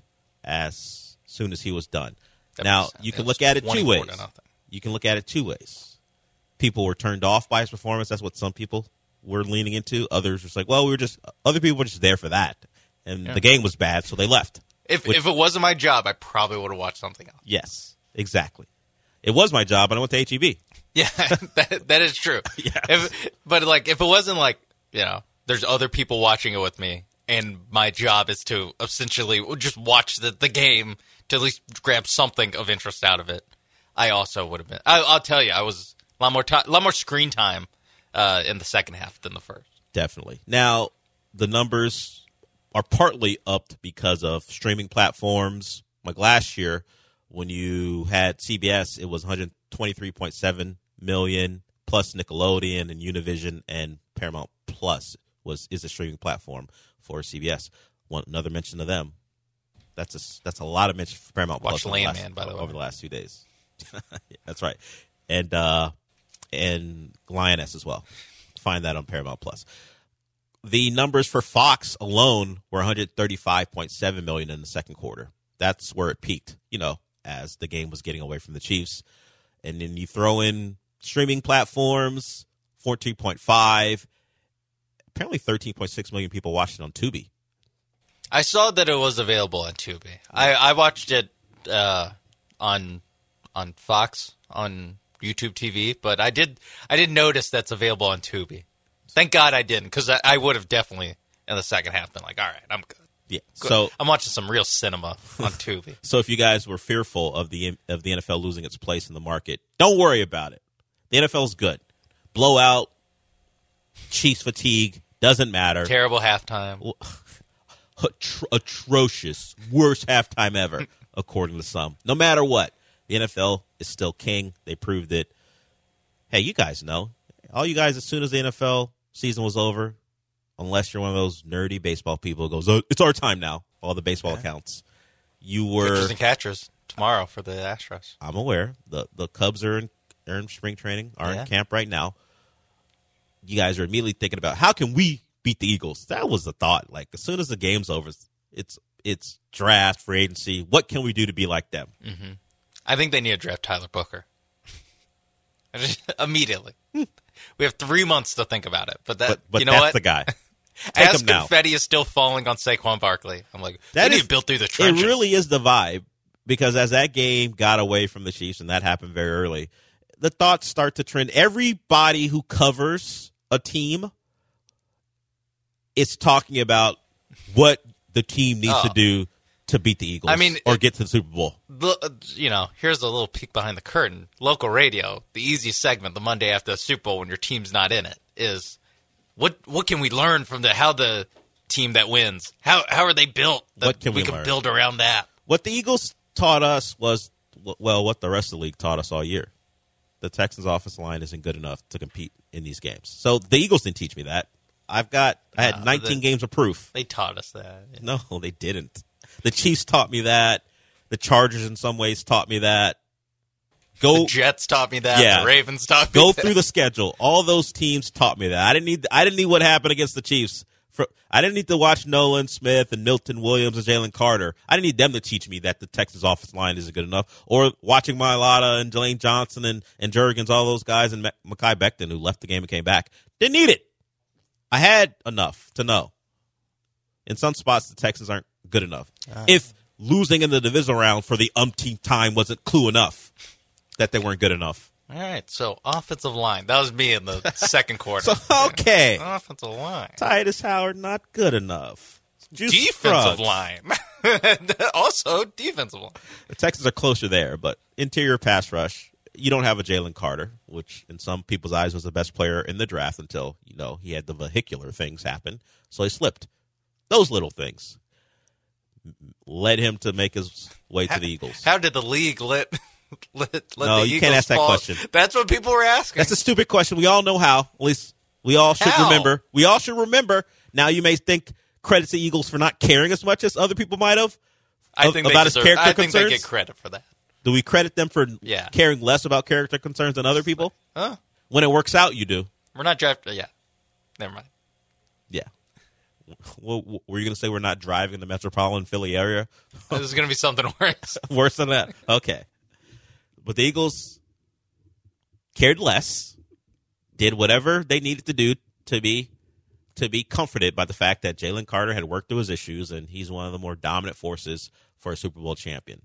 as soon as he was done. Now, you can look at it two ways. You can look at it two ways. People were turned off by his performance. That's what some people were leaning into. Others were like, well, other people were just there for that. And the game was bad, so they left. If it wasn't my job, I probably would have watched something else. Yes, exactly. It was my job, and I went to HEB. Yeah, that is true. Yeah. But if it wasn't like, there's other people watching it with me, and my job is to essentially just watch the game to at least grab something of interest out of it, I also would have been. I'll tell you, I was a lot more screen time in the second half than the first. Definitely. Now, the numbers are partly upped because of streaming platforms. Like last year, when you had CBS, it was 123.7 million plus Nickelodeon and Univision, and Paramount Plus is a streaming platform for CBS. Another mention of them. That's a lot of mention for Paramount Plus over the last 2 days. That's right, and Lioness as well. Find that on Paramount Plus. The numbers for Fox alone were 135.7 million in the second quarter. That's where it peaked, as the game was getting away from the Chiefs. And then you throw in streaming platforms, 14.5. Apparently 13.6 million people watched it on Tubi. I saw that it was available on Tubi. I watched it on Fox on YouTube TV, but I did notice that's available on Tubi. Thank God I didn't, because I would have definitely in the second half been like, all right, I'm good. Yeah, good. So I'm watching some real cinema on Tubi. So if you guys were fearful of the NFL losing its place in the market, don't worry about it. The NFL is good. Blowout, Chiefs fatigue, doesn't matter. Terrible halftime. Atrocious, worst halftime ever, according to some. No matter what, the NFL is still king. They proved it. Hey, you guys know. All you guys, as soon as the NFL season was over, unless you're one of those nerdy baseball people who goes, oh, it's our time now, all the baseball accounts. You were pitchers and catchers tomorrow for the Astros. I'm aware. The Cubs are in spring training, in camp right now. You guys are immediately thinking about, how can we beat the Eagles? That was the thought. Like, as soon as the game's over, it's draft, free agency. What can we do to be like them? Mm-hmm. I think they need to draft Tyler Booker. Immediately. We have 3 months to think about it. But you know that's what? The guy. As confetti is still falling on Saquon Barkley, I'm like, they need to build through the trenches. It really is the vibe, because as that game got away from the Chiefs, and that happened very early, the thoughts start to trend. Everybody who covers a team is talking about what the team needs to do to beat the Eagles, or get to the Super Bowl. Here's a little peek behind the curtain. Local radio, the easiest segment the Monday after the Super Bowl when your team's not in it is, what can we learn from how the team that wins? How are they built? What can we can build around that? What the Eagles taught us was, what the rest of the league taught us all year. The Texans' offensive line isn't good enough to compete in these games. So the Eagles didn't teach me that. I had 19 games of proof. They taught us that. No, they didn't. The Chiefs taught me that. The Chargers, in some ways, taught me that. The Jets taught me that. Yeah. The Ravens taught me that. Go through the schedule. All those teams taught me that. I didn't need what happened against the Chiefs. I didn't need to watch Nolan Smith and Milton Williams and Jalen Carter. I didn't need them to teach me that the Texans offensive line isn't good enough. Or watching Mailata and Delane Johnson and Jurgens, all those guys, and Mekhi Becton, who left the game and came back. Didn't need it. I had enough to know. In some spots, the Texans aren't good enough. If losing in the divisional round for the umpteenth time wasn't clue enough that they weren't good enough. All right, so offensive line. That was me in the second quarter. Okay. Offensive line. Titus Howard, not good enough. Defensive line. Also, defensive line. The Texans are closer there, but interior pass rush, you don't have a Jalen Carter, which in some people's eyes was the best player in the draft until, he had the vehicular things happen, so he slipped. Those little things led him to make his way to the Eagles. How did the league let no, the you Eagles can't ask that fall? question. That's what people were asking. That's a stupid question. We all know how. At least we all should remember. We all should remember. Now you may think credit to Eagles for not caring as much as other people might have. I think they get credit for that. Do we credit them for caring less about character concerns than other people? Huh? When it works out, you do. We're not drafting. Yeah. Never mind. Yeah. Well, were you going to say we're not driving the metropolitan Philly area? This is going to be something worse. Worse than that. Okay. But the Eagles cared less, did whatever they needed to do to be comforted by the fact that Jalen Carter had worked through his issues and he's one of the more dominant forces for a Super Bowl champion.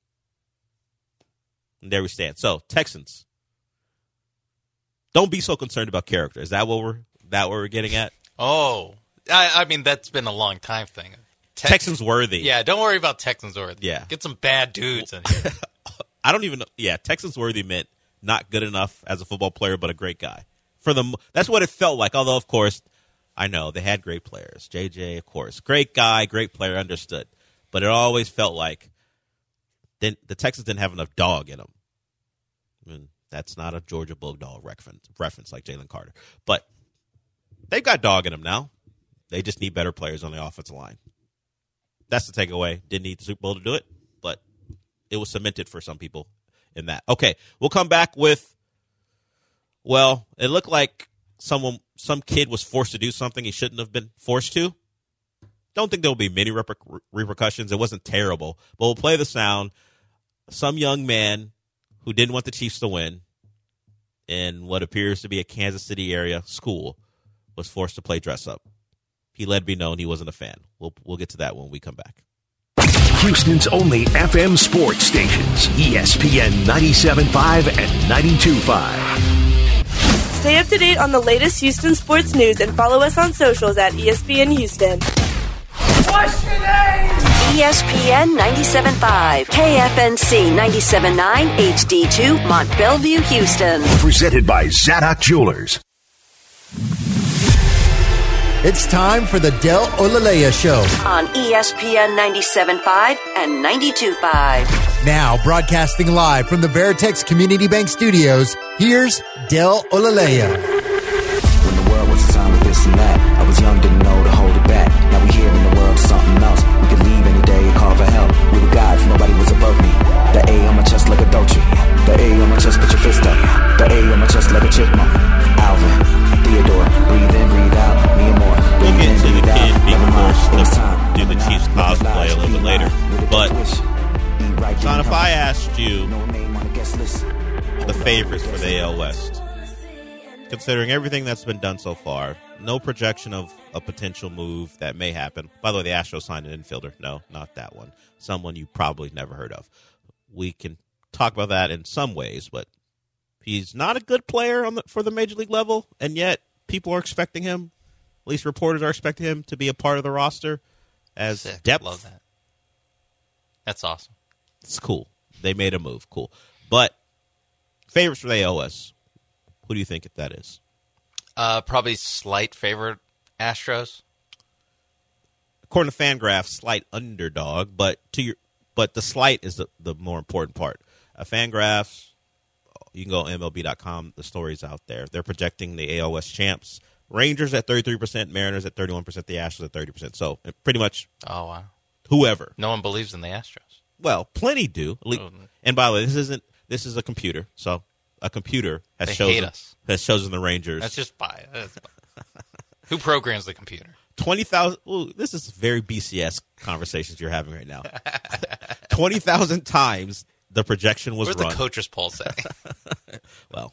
And there we stand. So, Texans, don't be so concerned about character. Is that what we're getting at? Oh, I mean, that's been a long time thing. Texans worthy. Yeah, don't worry about Texans worthy. Yeah. Get some bad dudes in here. I don't even know. Yeah, Texans worthy meant not good enough as a football player, but a great guy. For them, that's what it felt like. Although, of course, I know they had great players. JJ, of course, great guy, great player, understood. But it always felt like the Texans didn't have enough dog in them. I mean, that's not a Georgia Bulldog reference like Jalen Carter. But they've got dog in them now. They just need better players on the offensive line. That's the takeaway. Didn't need the Super Bowl to do it, but it was cemented for some people in that. Okay, we'll come back with, well, it looked like some kid was forced to do something he shouldn't have been forced to. Don't think there will be many repercussions. It wasn't terrible, but we'll play the sound. Some young man who didn't want the Chiefs to win in what appears to be a Kansas City area school was forced to play dress up. He let it be known he wasn't a fan. We'll get to that when we come back. Houston's only FM sports stations, ESPN 97.5 and 92.5. Stay up to date on the latest Houston sports news and follow us on socials at ESPN Houston. What's your name? ESPN 97.5, KFNC 97.9, HD2, Mont Bellevue, Houston. Presented by Zadok Jewelers. It's time for the Del Olaleya Show On ESPN 97.5 and 92.5. Now, broadcasting live from the Veritex Community Bank Studios, here's Del Olaleya. When the world was assigned with this and that, I was young, didn't know to hold it back. Now we here in the world, something else. We could leave any day and call for help. We were gods, nobody was above me. The A on my chest like a Dolce. The A on my chest, put your fist up. The A on my chest like a chipmunk. Alvin, Theodore, breathe in, breathe out, me and more. We'll get to the kid being forced to do the Chiefs cosplay a little bit later. But, Sean, if I asked you the favorites for the AL West, considering everything that's been done so far, no projection of a potential move that may happen. By the way, the Astros signed an infielder. No, not that one. Someone you probably never heard of. We can talk about that in some ways, but he's not a good player for the major league level, and yet people are expecting him. At least reporters are expecting him to be a part of the roster as Sick. depth. Love that. That's awesome. It's cool. They made a move. Cool. But favorites for the AOS, who do you think that is? Probably slight favorite Astros. According to Fangraphs, slight underdog, but the slight is the more important part. Fangraphs, you can go to MLB.com. The story's out there. They're projecting the AOS champs. Rangers at 33%, Mariners at 31%, the Astros at 30%. So pretty much whoever. No one believes in the Astros. Well, plenty do. And by the way, this is a computer. So a computer has chosen the Rangers. That's just bias. Who programs the computer? 20,000. This is very BCS conversations you're having right now. 20,000 times the projection was run. What did the coaches poll say? Well,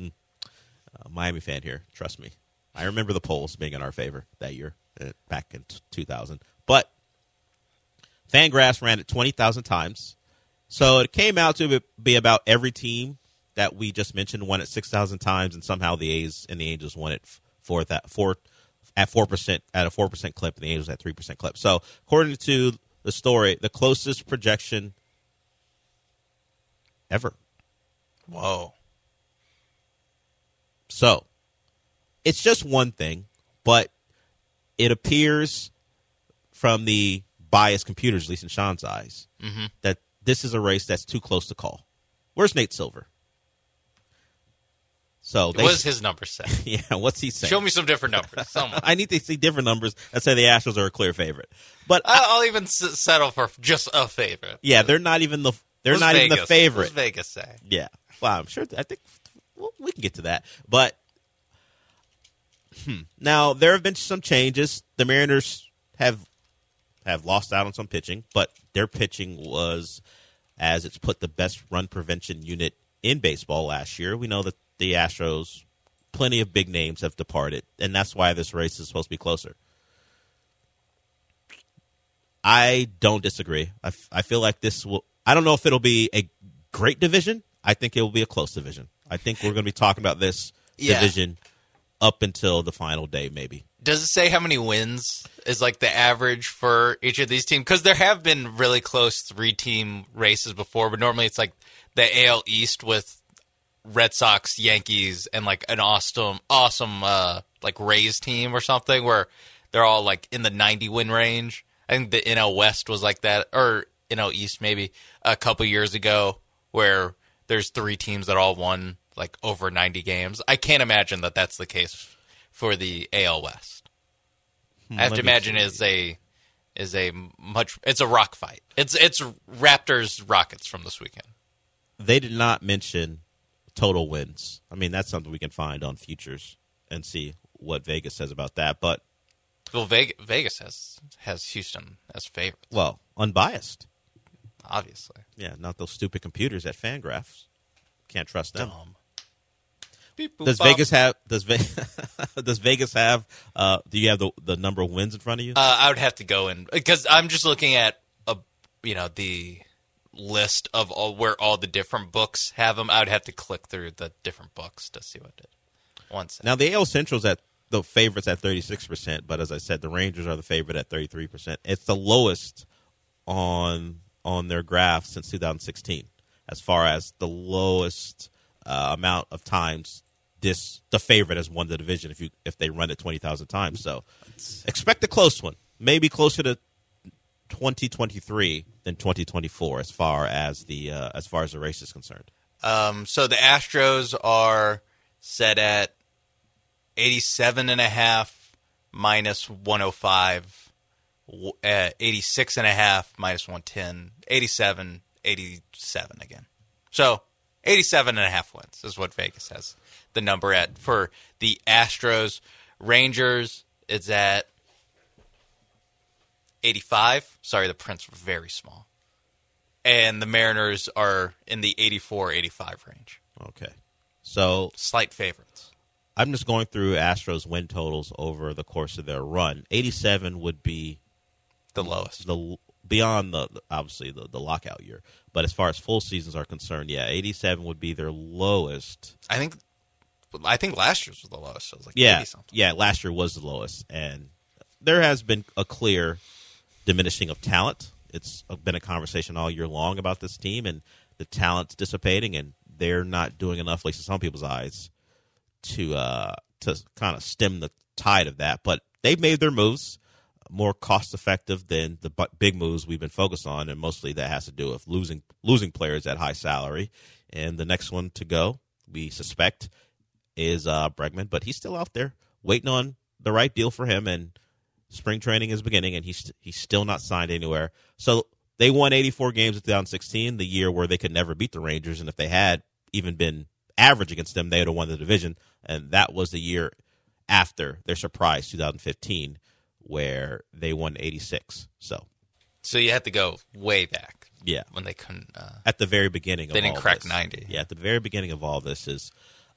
Miami fan here. Trust me. I remember the polls being in our favor that year, back in 2000. But Fangraphs ran it 20,000 times. So it came out to be about every team that we just mentioned won it 6,000 times, and somehow the A's and the Angels won it at 4% at a 4% clip, and the Angels at 3% clip. So according to the story, the closest projection ever. Whoa. So it's just one thing, but it appears from the biased computers, at least in Sean's eyes, that this is a race that's too close to call. Where's Nate Silver? So what does his number say? Yeah, what's he saying? Show me some different numbers. I need to see different numbers that say the Astros are a clear favorite. But I'll even settle for just a favorite. Yeah, they're not even the even the favorite. What does Vegas say? Yeah, well, I'm sure. I think we can get to that. But now there have been some changes. The Mariners have lost out on some pitching, but their pitching was, as it's put, the best run prevention unit in baseball last year. We know that the Astros, plenty of big names have departed, and that's why this race is supposed to be closer. I don't disagree. I feel like this will – I don't know if it'll be a great division. I think it will be a close division. I think we're going to be talking about this division up until the final day, maybe. Does it say how many wins is like the average for each of these teams? Because there have been really close 3-team races before, but normally it's like the AL East with Red Sox, Yankees, and like an awesome like Rays team or something where they're all like in the 90-win range. I think the NL West was like that, or NL East maybe a couple years ago, where there's 3 teams that all won like over 90 games. I can't imagine that that's the case for the AL West. I have to imagine it's a rock fight. It's Raptors Rockets from this weekend. They did not mention total wins. I mean, that's something we can find on futures and see what Vegas says about that. But well, Vegas has Houston as favorites. Well, unbiased, obviously. Yeah, not those stupid computers at Fangraphs. Can't trust them. Dumb. Does Vegas have? Does Vegas have? Do you have the number of wins in front of you? I would have to go in because I'm just looking at the list of where all the different books have them. I would have to click through the different books to see what it is. 1 second. Now, the AL Central's at the favorites at 36%, but as I said, the Rangers are the favorite at 33%. It's the lowest on their graph since 2016, as far as the lowest amount of times the favorite has won the division if they run it 20,000 times. So expect a close one, maybe closer to 2023 than 2024 as far as the race is concerned. So the Astros are set at 87.5 minus 105, 86.5 minus 110, 87 again. So 87.5 wins is what Vegas has the number at. For the Astros, Rangers, it's at 85. Sorry, the prints were very small. And the Mariners are in the 84-85 range. Okay. So slight favorites. I'm just going through Astros win totals over the course of their run. 87 would be the lowest. Beyond obviously the lockout year. But as far as full seasons are concerned, 87 would be their lowest. I think last year's was the lowest. So it was like 80-something. Yeah, last year was the lowest. And there has been a clear diminishing of talent. It's been a conversation all year long about this team, and the talent's dissipating, and they're not doing enough, at least in some people's eyes, to kind of stem the tide of that. But they've made their moves more cost-effective than the big moves we've been focused on, and mostly that has to do with losing players at high salary. And the next one to go, we suspect, is Bregman, but he's still out there waiting on the right deal for him, and spring training is beginning, and he's still not signed anywhere. So they won 84 games in 2016, the year where they could never beat the Rangers, and if they had even been average against them, they would have won the division. And that was the year after their surprise 2015, where they won 86. So you have to go way back. Yeah, when they couldn't. At the very beginning, they didn't crack 90. Yeah, at the very beginning of all this is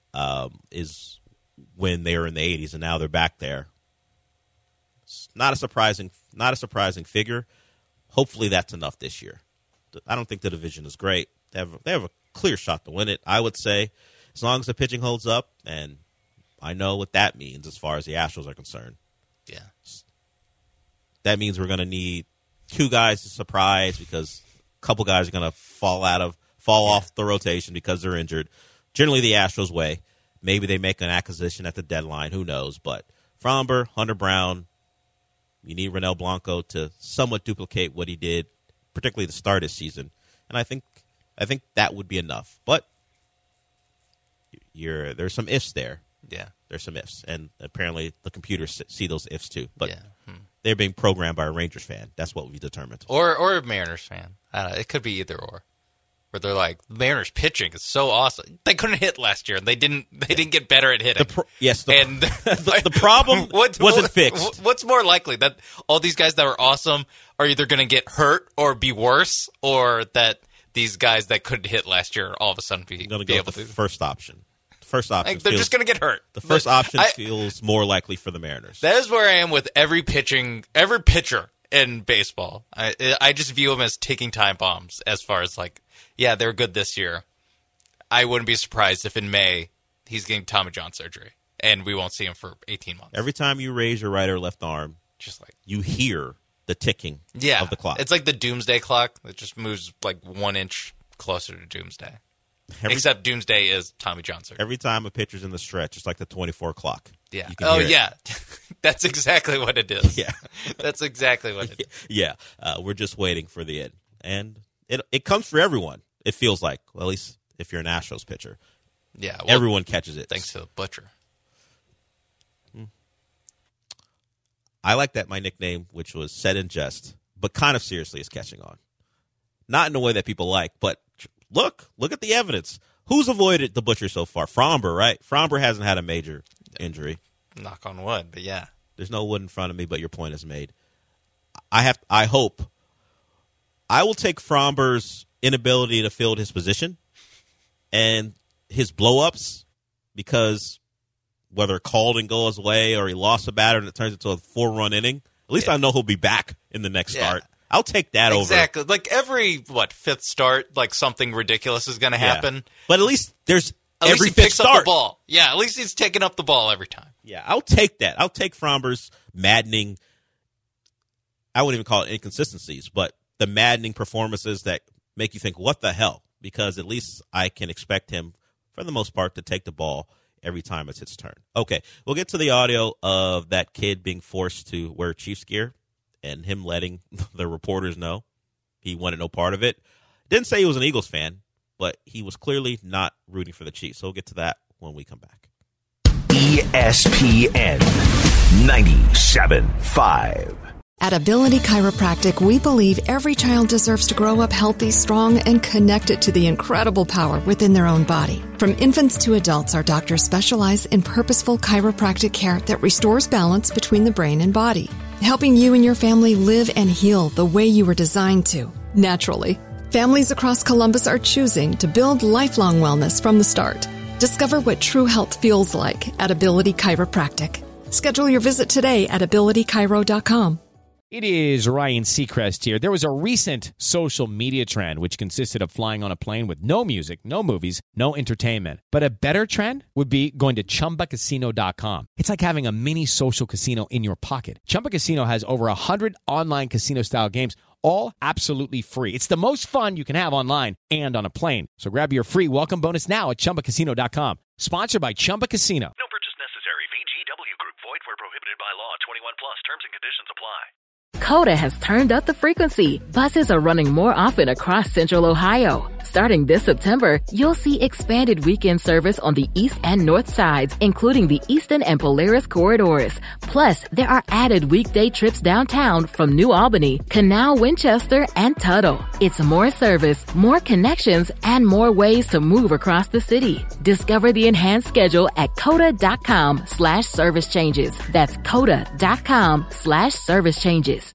when they were in the 80s, and now they're back there. It's not a surprising figure. Hopefully, that's enough this year. I don't think the division is great. They have a clear shot to win it, I would say, as long as the pitching holds up, and I know what that means as far as the Astros are concerned. Yeah. That means we're going to need two guys to surprise because a couple guys are going to fall off the rotation because they're injured. Generally the Astros way. Maybe they make an acquisition at the deadline. Who knows? But Fromber, Hunter Brown, you need Ronel Blanco to somewhat duplicate what he did, particularly the start of the season. And I think that would be enough. But there's some ifs there. Yeah. There's some ifs. And apparently the computers see those ifs too. But they're being programmed by a Rangers fan. That's what we determined. Or a Mariners fan. I don't know. It could be either or. Where they're like, the Mariners pitching is so awesome. They couldn't hit last year, and they didn't get better at hitting. The problem wasn't fixed. What's more likely, that all these guys that were awesome are either going to get hurt or be worse, or that these guys that couldn't hit last year all of a sudden be able to? The first option. First option. They're just going to get hurt. The first option feels more likely for the Mariners. That is where I am with every pitcher in baseball. I just view them as ticking time bombs as far as like, yeah, they're good this year. I wouldn't be surprised if in May he's getting Tommy John surgery and we won't see him for 18 months. Every time you raise your right or left arm, just like you hear the ticking of the clock. It's like the doomsday clock that just moves like 1 inch closer to doomsday. Except doomsday is Tommy John surgery. Every time a pitcher's in the stretch, it's like the 24 clock. Yeah. Oh, yeah. That's exactly what it is. Yeah. That's exactly what it is. Yeah. We're just waiting for the end. And it comes for everyone, it feels like. Well, at least if you're an Astros pitcher. Yeah. Well, everyone catches it. Thanks to the Butcher. I like that my nickname, which was said in jest, but kind of seriously, is catching on. Not in a way that people like, but look at the evidence. Who's avoided the Butcher so far? Fromber, right? Fromber hasn't had a major injury. Knock on wood, but yeah. There's no wood in front of me, but your point is made. I will take Fromber's inability to field his position and his blow-ups, because whether called and goes away or he lost a batter and it turns into a 4-run inning, at least I know he'll be back in the next start. I'll take that over. Exactly. Like every, fifth start, like something ridiculous is going to happen. Yeah. But at least there's at every least he fifth picks start. up the ball. Yeah, at least he's taking up the ball every time. Yeah, I'll take that. I'll take Fromber's maddening, I wouldn't even call it inconsistencies, but the maddening performances that make you think, what the hell? Because at least I can expect him, for the most part, to take the ball every time it's his turn. Okay, we'll get to the audio of that kid being forced to wear Chiefs gear and him letting the reporters know he wanted no part of it. Didn't say he was an Eagles fan, but he was clearly not rooting for the Chiefs. So we'll get to that when we come back. ESPN 97.5. At Ability Chiropractic, we believe every child deserves to grow up healthy, strong, and connected to the incredible power within their own body. From infants to adults, our doctors specialize in purposeful chiropractic care that restores balance between the brain and body, helping you and your family live and heal the way you were designed to, naturally. Families across Columbus are choosing to build lifelong wellness from the start. Discover what true health feels like at Ability Chiropractic. Schedule your visit today at abilitychiro.com. It is Ryan Seacrest here. There was a recent social media trend which consisted of flying on a plane with no music, no movies, no entertainment. But a better trend would be going to ChumbaCasino.com. It's like having a mini social casino in your pocket. Chumba Casino has over 100 online casino-style games, all absolutely free. It's the most fun you can have online and on a plane. So grab your free welcome bonus now at ChumbaCasino.com. Sponsored by Chumba Casino. No purchase necessary. VGW Group. Void where prohibited by law. 21 plus. Terms and conditions apply. Coda has turned up the frequency. Buses are running more often across Central Ohio. Starting this September, you'll see expanded weekend service on the east and north sides, including the Eastern and Polaris corridors. Plus, there are added weekday trips downtown from New Albany, Canal, Winchester, and Tuttle. It's more service, more connections, and more ways to move across the city. Discover the enhanced schedule at coda.com/service changes. That's coda.com/service changes.